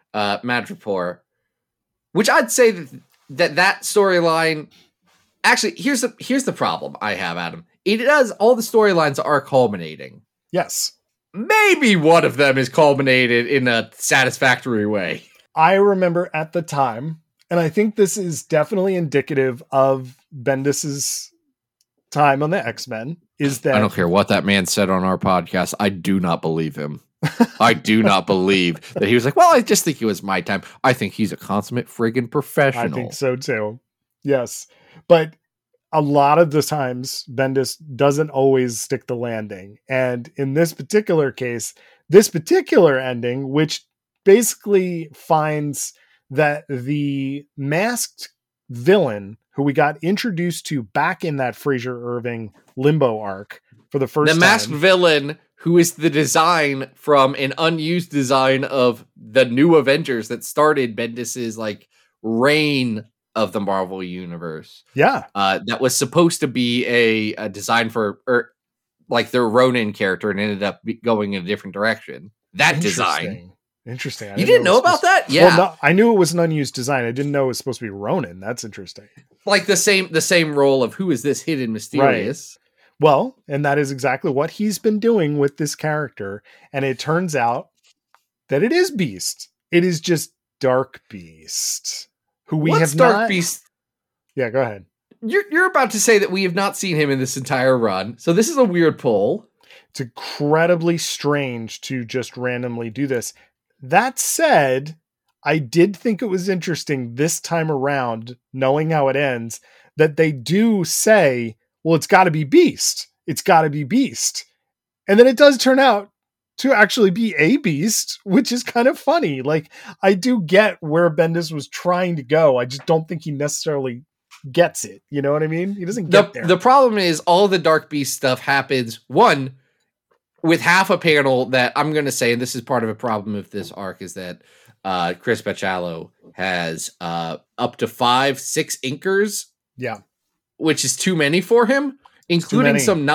[SPEAKER 3] Madripoor, which I'd say that storyline. Actually, here's the problem I have, Adam. It does all the storylines are culminating.
[SPEAKER 4] Yes.
[SPEAKER 3] Maybe one of them is culminated in a satisfactory way.
[SPEAKER 4] I remember at the time, and I think this is definitely indicative of Bendis's time on the X-Men, is that
[SPEAKER 3] I don't care what that man said on our podcast. I do not believe him. I do not believe that he was like, well, I just think it was my time. I think he's a consummate friggin' professional.
[SPEAKER 4] I think so too. Yes. But a lot of the times Bendis doesn't always stick the landing. And in this particular case, this particular ending, which basically finds that the masked villain who we got introduced to back in that Fraser Irving Limbo arc for the first time.
[SPEAKER 3] The masked villain who is the design from an unused design of the New Avengers that started Bendis's like reign of the Marvel Universe.
[SPEAKER 4] Yeah.
[SPEAKER 3] That was supposed to be a design for like their Ronin character and ended up going in a different direction. That design.
[SPEAKER 4] Interesting.
[SPEAKER 3] You didn't know about that? Yeah.
[SPEAKER 4] Well, no, I knew it was an unused design. I didn't know it was supposed to be Ronin. That's interesting.
[SPEAKER 3] Like the same role of who is this hidden mysterious?
[SPEAKER 4] Right. Well, and that is exactly what he's been doing with this character. And it turns out that it is Beast. It is just Dark Beast, who we
[SPEAKER 3] What's
[SPEAKER 4] have
[SPEAKER 3] Dark
[SPEAKER 4] not...
[SPEAKER 3] Beast?
[SPEAKER 4] Yeah, go ahead.
[SPEAKER 3] You're about to say that we have not seen him in this entire run. So this is a weird pull.
[SPEAKER 4] It's incredibly strange to just randomly do this. That said, I did think it was interesting this time around, knowing how it ends, that they do say, well, it's got to be Beast. It's got to be Beast. And then it does turn out to actually be a Beast, which is kind of funny. Like, I do get where Bendis was trying to go. I just don't think he necessarily gets it. You know what I mean? He doesn't get there.
[SPEAKER 3] The problem is all the Dark Beast stuff happens, one, with half a panel that I'm going to say, and this is part of a problem with this arc, is that Chris Bachalo has up to 5-6 inkers.
[SPEAKER 4] Yeah.
[SPEAKER 3] Which is too many for him, including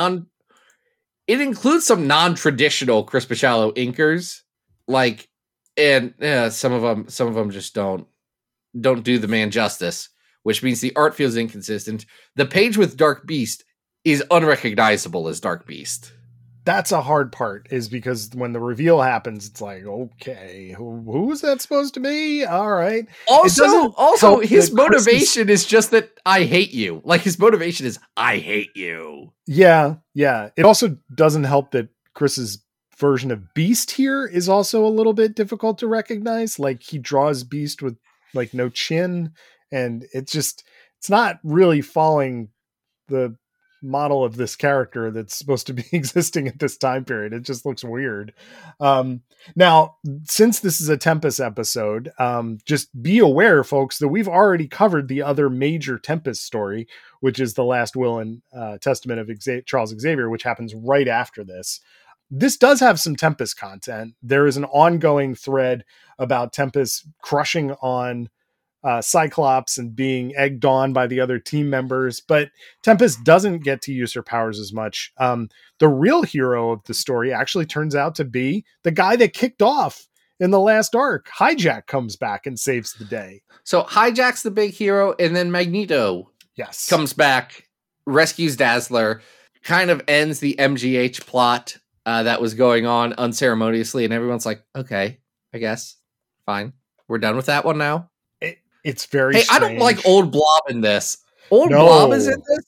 [SPEAKER 3] it includes some non-traditional Chris Bachalo inkers, like, and some of them just don't do the man justice, which means the art feels inconsistent. The page with Dark Beast is unrecognizable as Dark Beast.
[SPEAKER 4] That's a hard part, is because when the reveal happens, it's like, okay, who is that supposed to be? All right.
[SPEAKER 3] Also, his motivation is just that I hate you. Like, his motivation is I hate you.
[SPEAKER 4] Yeah, yeah. It also doesn't help that Chris's version of Beast here is also a little bit difficult to recognize. Like, he draws Beast with like no chin, and it's not really following the model of this character that's supposed to be existing at this time period. It just looks weird. Now, since this is a Tempest episode, just be aware, folks, that we've already covered the other major Tempest story, which is the Last Will and Testament of Charles Xavier, which happens right after this. This does have some Tempest content. There is an ongoing thread about Tempest crushing on Cyclops and being egged on by the other team members, but Tempest doesn't get to use her powers as much. The real hero of the story actually turns out to be the guy that kicked off in the last arc. Hijack comes back and saves the day.
[SPEAKER 3] So Hijack's the big hero, and then Magneto comes back, rescues Dazzler, kind of ends the MGH plot that was going on unceremoniously, and everyone's like, okay, I guess, fine. We're done with that one now.
[SPEAKER 4] It's very
[SPEAKER 3] strange. I don't like Old Blob in this. Blob is in this?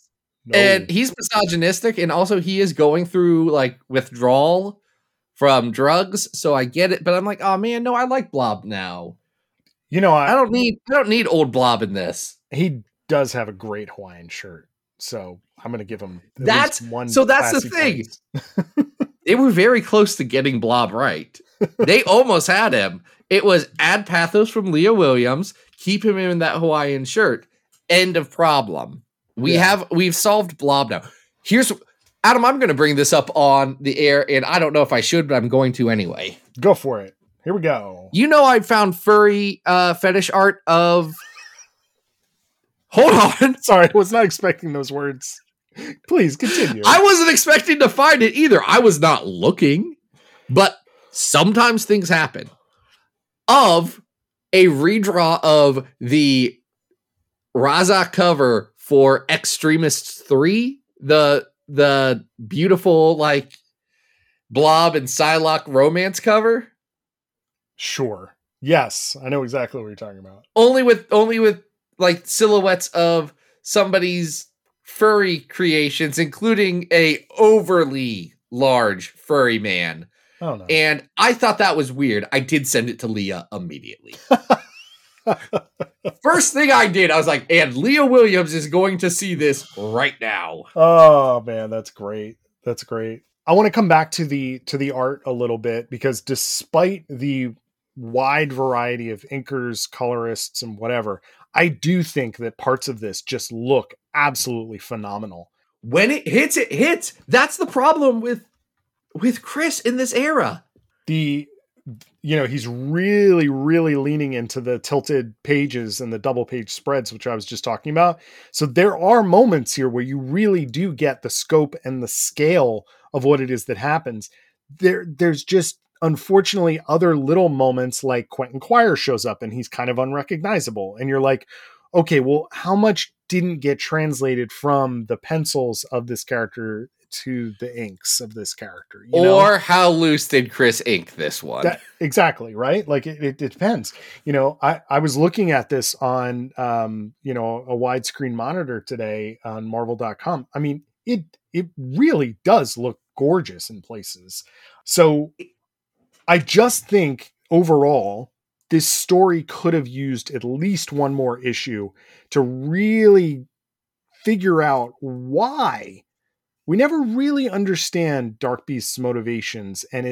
[SPEAKER 4] No.
[SPEAKER 3] And he's misogynistic, and also he is going through like withdrawal from drugs, so I get it. But I'm like, oh man, no, I like Blob now.
[SPEAKER 4] You know,
[SPEAKER 3] I don't need old Blob in this.
[SPEAKER 4] he does have a great Hawaiian shirt, so I'm going to give him at
[SPEAKER 3] That's
[SPEAKER 4] least one.
[SPEAKER 3] that's the
[SPEAKER 4] classy
[SPEAKER 3] thing.
[SPEAKER 4] point.
[SPEAKER 3] They were very close to getting Blob right. They almost had him. It was add pathos from Leah Williams, keep him in that Hawaiian shirt. End of problem. We've solved Blob now. Here's Adam, I'm going to bring this up on the air, and I don't know if I should, but I'm going to anyway.
[SPEAKER 4] Go for it. Here we go.
[SPEAKER 3] You know, I found furry fetish art of. Hold on.
[SPEAKER 4] Sorry, I was not expecting those words. Please continue.
[SPEAKER 3] I wasn't expecting to find it either. I was not looking, but sometimes things happen. Of a redraw of the Raza cover for Extremists 3, the beautiful like Blob and Psylocke romance cover.
[SPEAKER 4] Sure. Yes, I know exactly what you're talking about.
[SPEAKER 3] Only with like silhouettes of somebody's furry creations, including a overly large furry man.
[SPEAKER 4] Oh no.
[SPEAKER 3] And I thought that was weird. I did send it to Leah immediately. First thing I did, I was like, and Leah Williams is going to see this right now.
[SPEAKER 4] Oh man, that's great. That's great. I want to come back to the art a little bit, because despite the wide variety of inkers, colorists, and whatever, I do think that parts of this just look absolutely phenomenal.
[SPEAKER 3] When it hits, it hits. That's the problem with Chris in this era.
[SPEAKER 4] He's really, really leaning into the tilted pages and the double page spreads, which I was just talking about. So there are moments here where you really do get the scope and the scale of what it is that happens. There's just, unfortunately, other little moments like Quentin Quire shows up and he's kind of unrecognizable. And you're like, okay, well, how much didn't get translated from the pencils of this character to the inks of this character?
[SPEAKER 3] Or how loose did Chris ink this one?
[SPEAKER 4] Exactly, right? Like it depends. I was looking at this on, a widescreen monitor today on Marvel.com. I mean, it really does look gorgeous in places. So I just think overall, this story could have used at least one more issue to really figure out why. We never really understand Dark Beast's motivations, and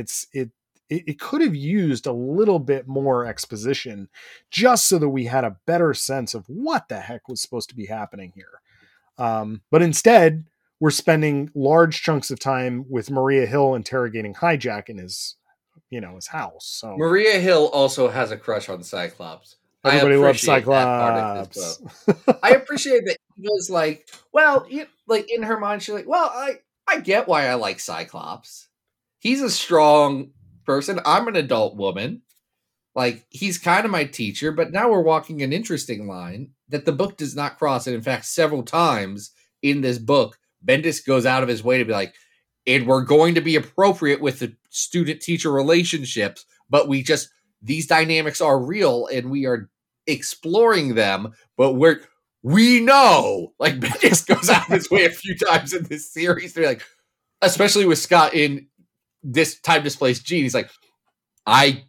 [SPEAKER 4] it could have used a little bit more exposition just so that we had a better sense of what the heck was supposed to be happening here. But instead, we're spending large chunks of time with Maria Hill interrogating Hijack in his house. So
[SPEAKER 3] Maria Hill also has a crush on Cyclops.
[SPEAKER 4] Everybody loves Cyclops.
[SPEAKER 3] I appreciate that he was like, well, like in her mind, she's like, well, I get why I like Cyclops. He's a strong person. I'm an adult woman. Like, he's kind of my teacher, but now we're walking an interesting line that the book does not cross. And in fact, several times in this book, Bendis goes out of his way to be like, and we're going to be appropriate with the student-teacher relationships, but these dynamics are real and we are exploring them, but we know, like, Bendis goes out of his way a few times in this series. They're like, especially with Scott in this Time Displaced Gene, he's like, I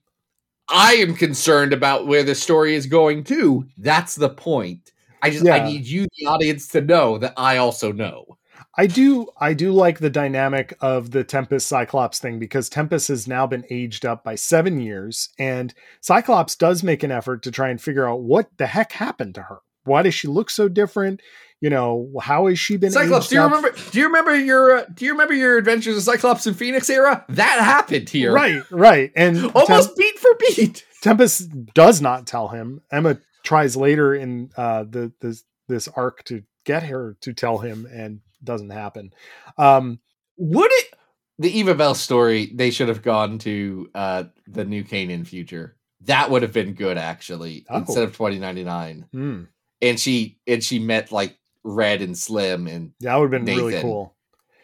[SPEAKER 3] am concerned about where the story is going to. That's the point. I need you, the audience, to know that I also know.
[SPEAKER 4] I do like the dynamic of the Tempest Cyclops thing, because Tempest has now been aged up by 7 years, and Cyclops does make an effort to try and figure out what the heck happened to her. Why does she look so different? How has she been
[SPEAKER 3] Cyclops,
[SPEAKER 4] aged up?
[SPEAKER 3] Do you remember your Adventures of Cyclops and Phoenix era? That happened here.
[SPEAKER 4] Right. And
[SPEAKER 3] almost beat for beat.
[SPEAKER 4] Tempest does not tell him. Emma tries later in this arc to get her to tell him, and doesn't happen.
[SPEAKER 3] Would it? The Eva Bell story, they should have gone to the New Kanan future. That would have been good, actually, instead of 2099. And she met like Red and Slim, and
[SPEAKER 4] that would have been
[SPEAKER 3] Nathan.
[SPEAKER 4] Really cool.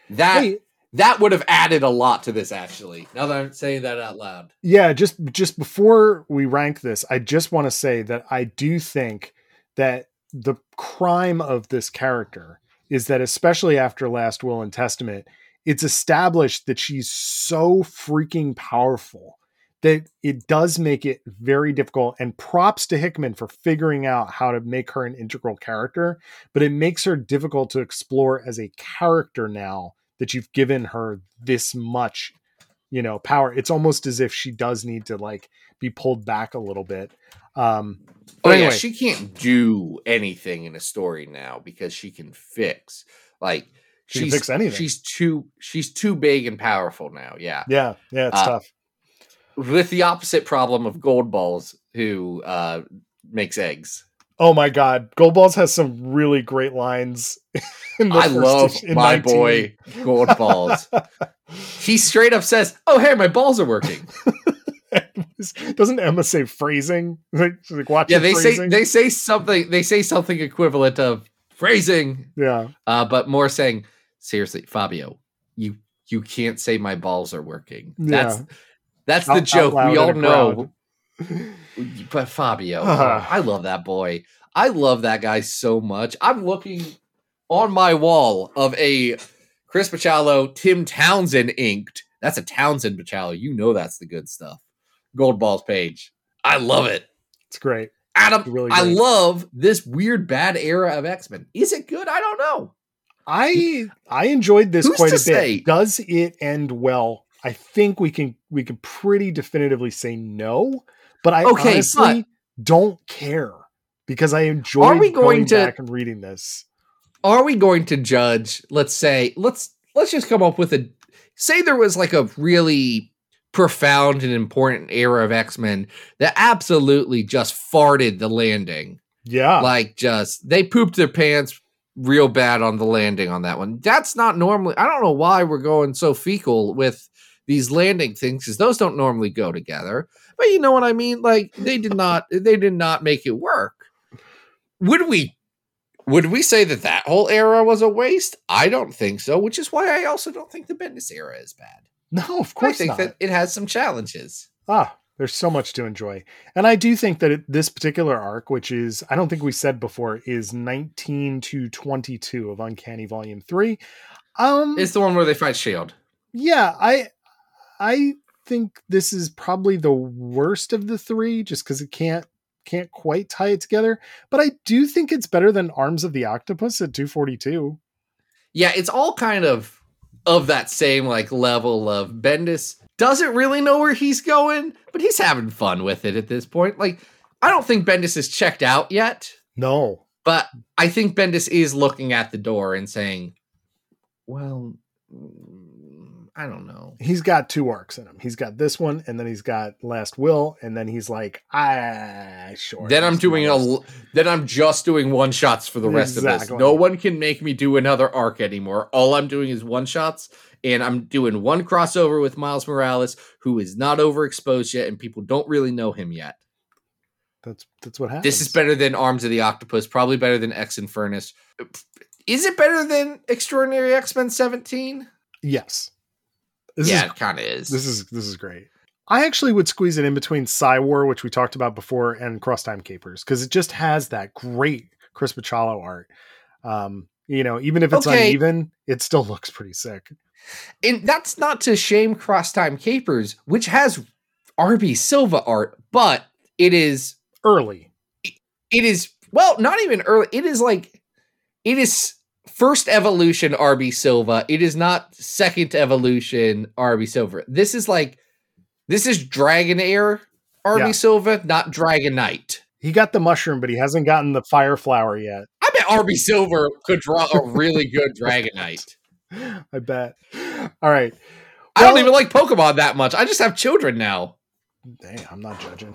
[SPEAKER 3] That would have added a lot to this, actually. Now that I'm saying that out loud.
[SPEAKER 4] Yeah, just before we rank this, I just want to say that I do think that the crime of this character is that especially after Last Will and Testament, it's established that she's so freaking powerful that it does make it very difficult. And props to Hickman for figuring out how to make her an integral character, but it makes her difficult to explore as a character now that you've given her this much, power. It's almost as if she does need to like be pulled back a little bit. Anyway.
[SPEAKER 3] Yeah, she can't do anything in a story now because she can fix. Like
[SPEAKER 4] she can fix anything.
[SPEAKER 3] She's too big and powerful now. Yeah.
[SPEAKER 4] Yeah, it's tough.
[SPEAKER 3] With the opposite problem of Goldballs, who makes eggs.
[SPEAKER 4] Oh my God, Goldballs has some really great lines.
[SPEAKER 3] I love my boy Goldballs. He straight up says, "Oh hey, my balls are working."
[SPEAKER 4] Doesn't Emma say phrasing? She's like, watch.
[SPEAKER 3] Yeah, they say something. They say something equivalent of phrasing.
[SPEAKER 4] Yeah,
[SPEAKER 3] but more saying, seriously, Fabio, you can't say my balls are working. That's the joke. We all know. But Fabio, I love that boy. I love that guy so much. I'm looking on my wall of a Chris Bachalo, Tim Townsend inked. That's a Townsend Bachalo. You know that's the good stuff. Goldballs page. I love it.
[SPEAKER 4] It's great.
[SPEAKER 3] Adam,
[SPEAKER 4] it's really great.
[SPEAKER 3] I love this weird bad era of X-Men. Is it good? I don't know.
[SPEAKER 4] I enjoyed this
[SPEAKER 3] Who's
[SPEAKER 4] quite a bit.
[SPEAKER 3] Say?
[SPEAKER 4] Does it end well? I think we can pretty definitively say no, but I honestly don't care because I enjoyed going back and reading this.
[SPEAKER 3] Are we going to judge? Let's just come up with say there was like a really profound and important era of X-Men that absolutely just farted the landing.
[SPEAKER 4] Yeah.
[SPEAKER 3] Like they pooped their pants real bad on the landing on that one. That's not normally, I don't know why we're going so fecal with these landing things, because those don't normally go together. But you know what I mean? Like they did not make it work. Would we say that whole era was a waste? I don't think so, which is why I also don't think the Bendis era is bad.
[SPEAKER 4] No, of course not.
[SPEAKER 3] I think that it has some challenges.
[SPEAKER 4] There's so much to enjoy. And I do think that this particular arc, which is, I don't think we said before, is 19 to 22 of Uncanny Volume 3.
[SPEAKER 3] It's the one where they fight S.H.I.E.L.D.
[SPEAKER 4] Yeah, I think this is probably the worst of the three, just because it can't quite tie it together. But I do think it's better than Arms of the Octopus at 242.
[SPEAKER 3] Yeah, it's all kind of that same like level of Bendis doesn't really know where he's going, but he's having fun with it at this point. Like, I don't think Bendis is checked out yet.
[SPEAKER 4] No.
[SPEAKER 3] But I think Bendis is looking at the door and saying, well, I don't know.
[SPEAKER 4] He's got two arcs in him. He's got this one, and then he's got Last Will, and then he's like, sure.
[SPEAKER 3] Then I'm just doing one shots for the rest of this. No one can make me do another arc anymore. All I'm doing is one shots, and I'm doing one crossover with Miles Morales, who is not overexposed yet, and people don't really know him yet.
[SPEAKER 4] That's what happens.
[SPEAKER 3] This is better than Arms of the Octopus, probably better than X Infernus. Is it better than Extraordinary X-Men 17?
[SPEAKER 4] Yes.
[SPEAKER 3] It kind of is.
[SPEAKER 4] This is great. I actually would squeeze it in between Psy-War, which we talked about before, and Cross Time Capers, because it just has that great Chris Bachalo art. Even if it's uneven, it still looks pretty sick.
[SPEAKER 3] And that's not to shame Cross Time Capers, which has RB Silva art, but it is
[SPEAKER 4] early.
[SPEAKER 3] It is, well, not even early. It is first evolution RB Silva. It is not second evolution RB Silva. This is Dragonair RB Silva, not Dragon Knight.
[SPEAKER 4] He got the mushroom, but he hasn't gotten the fire flower yet.
[SPEAKER 3] I bet RB Silva could draw a really good Dragon Knight.
[SPEAKER 4] I bet. All right.
[SPEAKER 3] I don't even like Pokemon that much. I just have children now.
[SPEAKER 4] Hey, I'm not judging.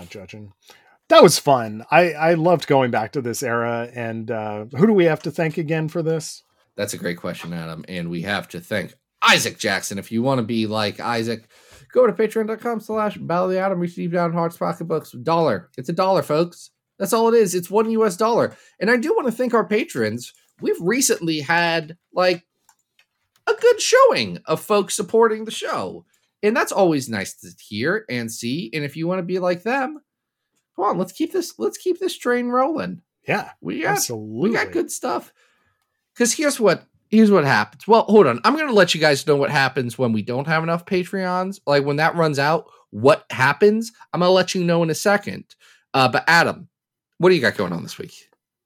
[SPEAKER 4] That was fun. I loved going back to this era. And who do we have to thank again for this?
[SPEAKER 3] That's a great question, Adam. And we have to thank Isaac Jackson. If you want to be like Isaac, go to patreon.com/Battle of the Atom. Reach deep down Hearts pocketbooks. $1. It's $1, folks. That's all it is. It's $1 US. And I do want to thank our patrons. We've recently had like a good showing of folks supporting the show. And that's always nice to hear and see. And if you want to be like them, come on, let's keep this train rolling.
[SPEAKER 4] Yeah,
[SPEAKER 3] we got good stuff. Because here's what happens. Well, hold on. I'm going to let you guys know what happens when we don't have enough Patreons. Like when that runs out, what happens? I'm going to let you know in a second. But Adam, what do you got going on this week?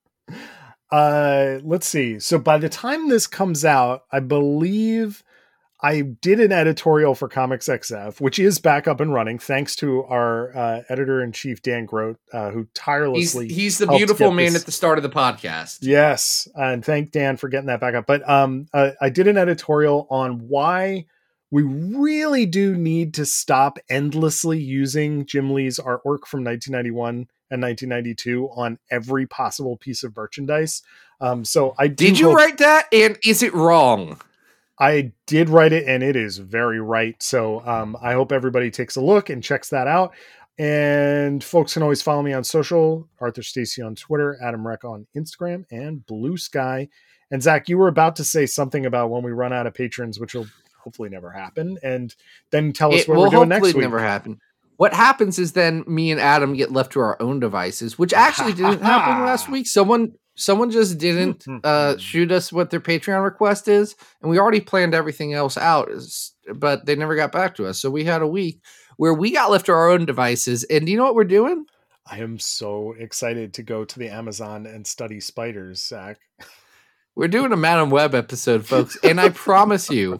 [SPEAKER 4] Let's see. So by the time this comes out, I believe I did an editorial for Comics XF, which is back up and running, thanks to our editor-in-chief, Dan Grote, who tirelessly...
[SPEAKER 3] He's the beautiful man at the start of the podcast.
[SPEAKER 4] Yes, and thank Dan for getting that back up. But I did an editorial on why we really do need to stop endlessly using Jim Lee's artwork from 1991 and 1992 on every possible piece of merchandise. So I
[SPEAKER 3] did you write that? And is it wrong?
[SPEAKER 4] I did write it, and it is very right. So I hope everybody takes a look and checks that out. And folks can always follow me on social, Arthur Stacey on Twitter, Adam Reck on Instagram, and Blue Sky. And Zach, you were about to say something about when we run out of patrons, which will hopefully never happen. And then tell us what we're doing next week.
[SPEAKER 3] Never happen. What happens is then me and Adam get left to our own devices, which actually didn't happen last week. Someone just didn't shoot us what their Patreon request is, and we already planned everything else out, but they never got back to us. So we had a week where we got left to our own devices, and do you know what we're doing?
[SPEAKER 4] I am so excited to go to the Amazon and study spiders, Zach.
[SPEAKER 3] We're doing a Madam Web episode, folks, and I promise you,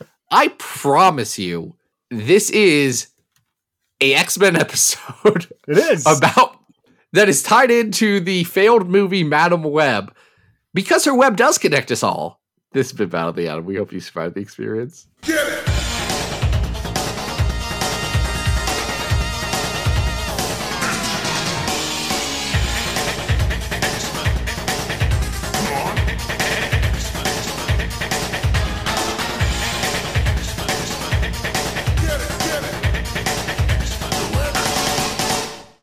[SPEAKER 3] this is a X-Men episode.
[SPEAKER 4] It is
[SPEAKER 3] that is tied into the failed movie Madam Web, because her web does connect us all. This has been Battle of the Atom. We hope you survived the experience.
[SPEAKER 2] Get it!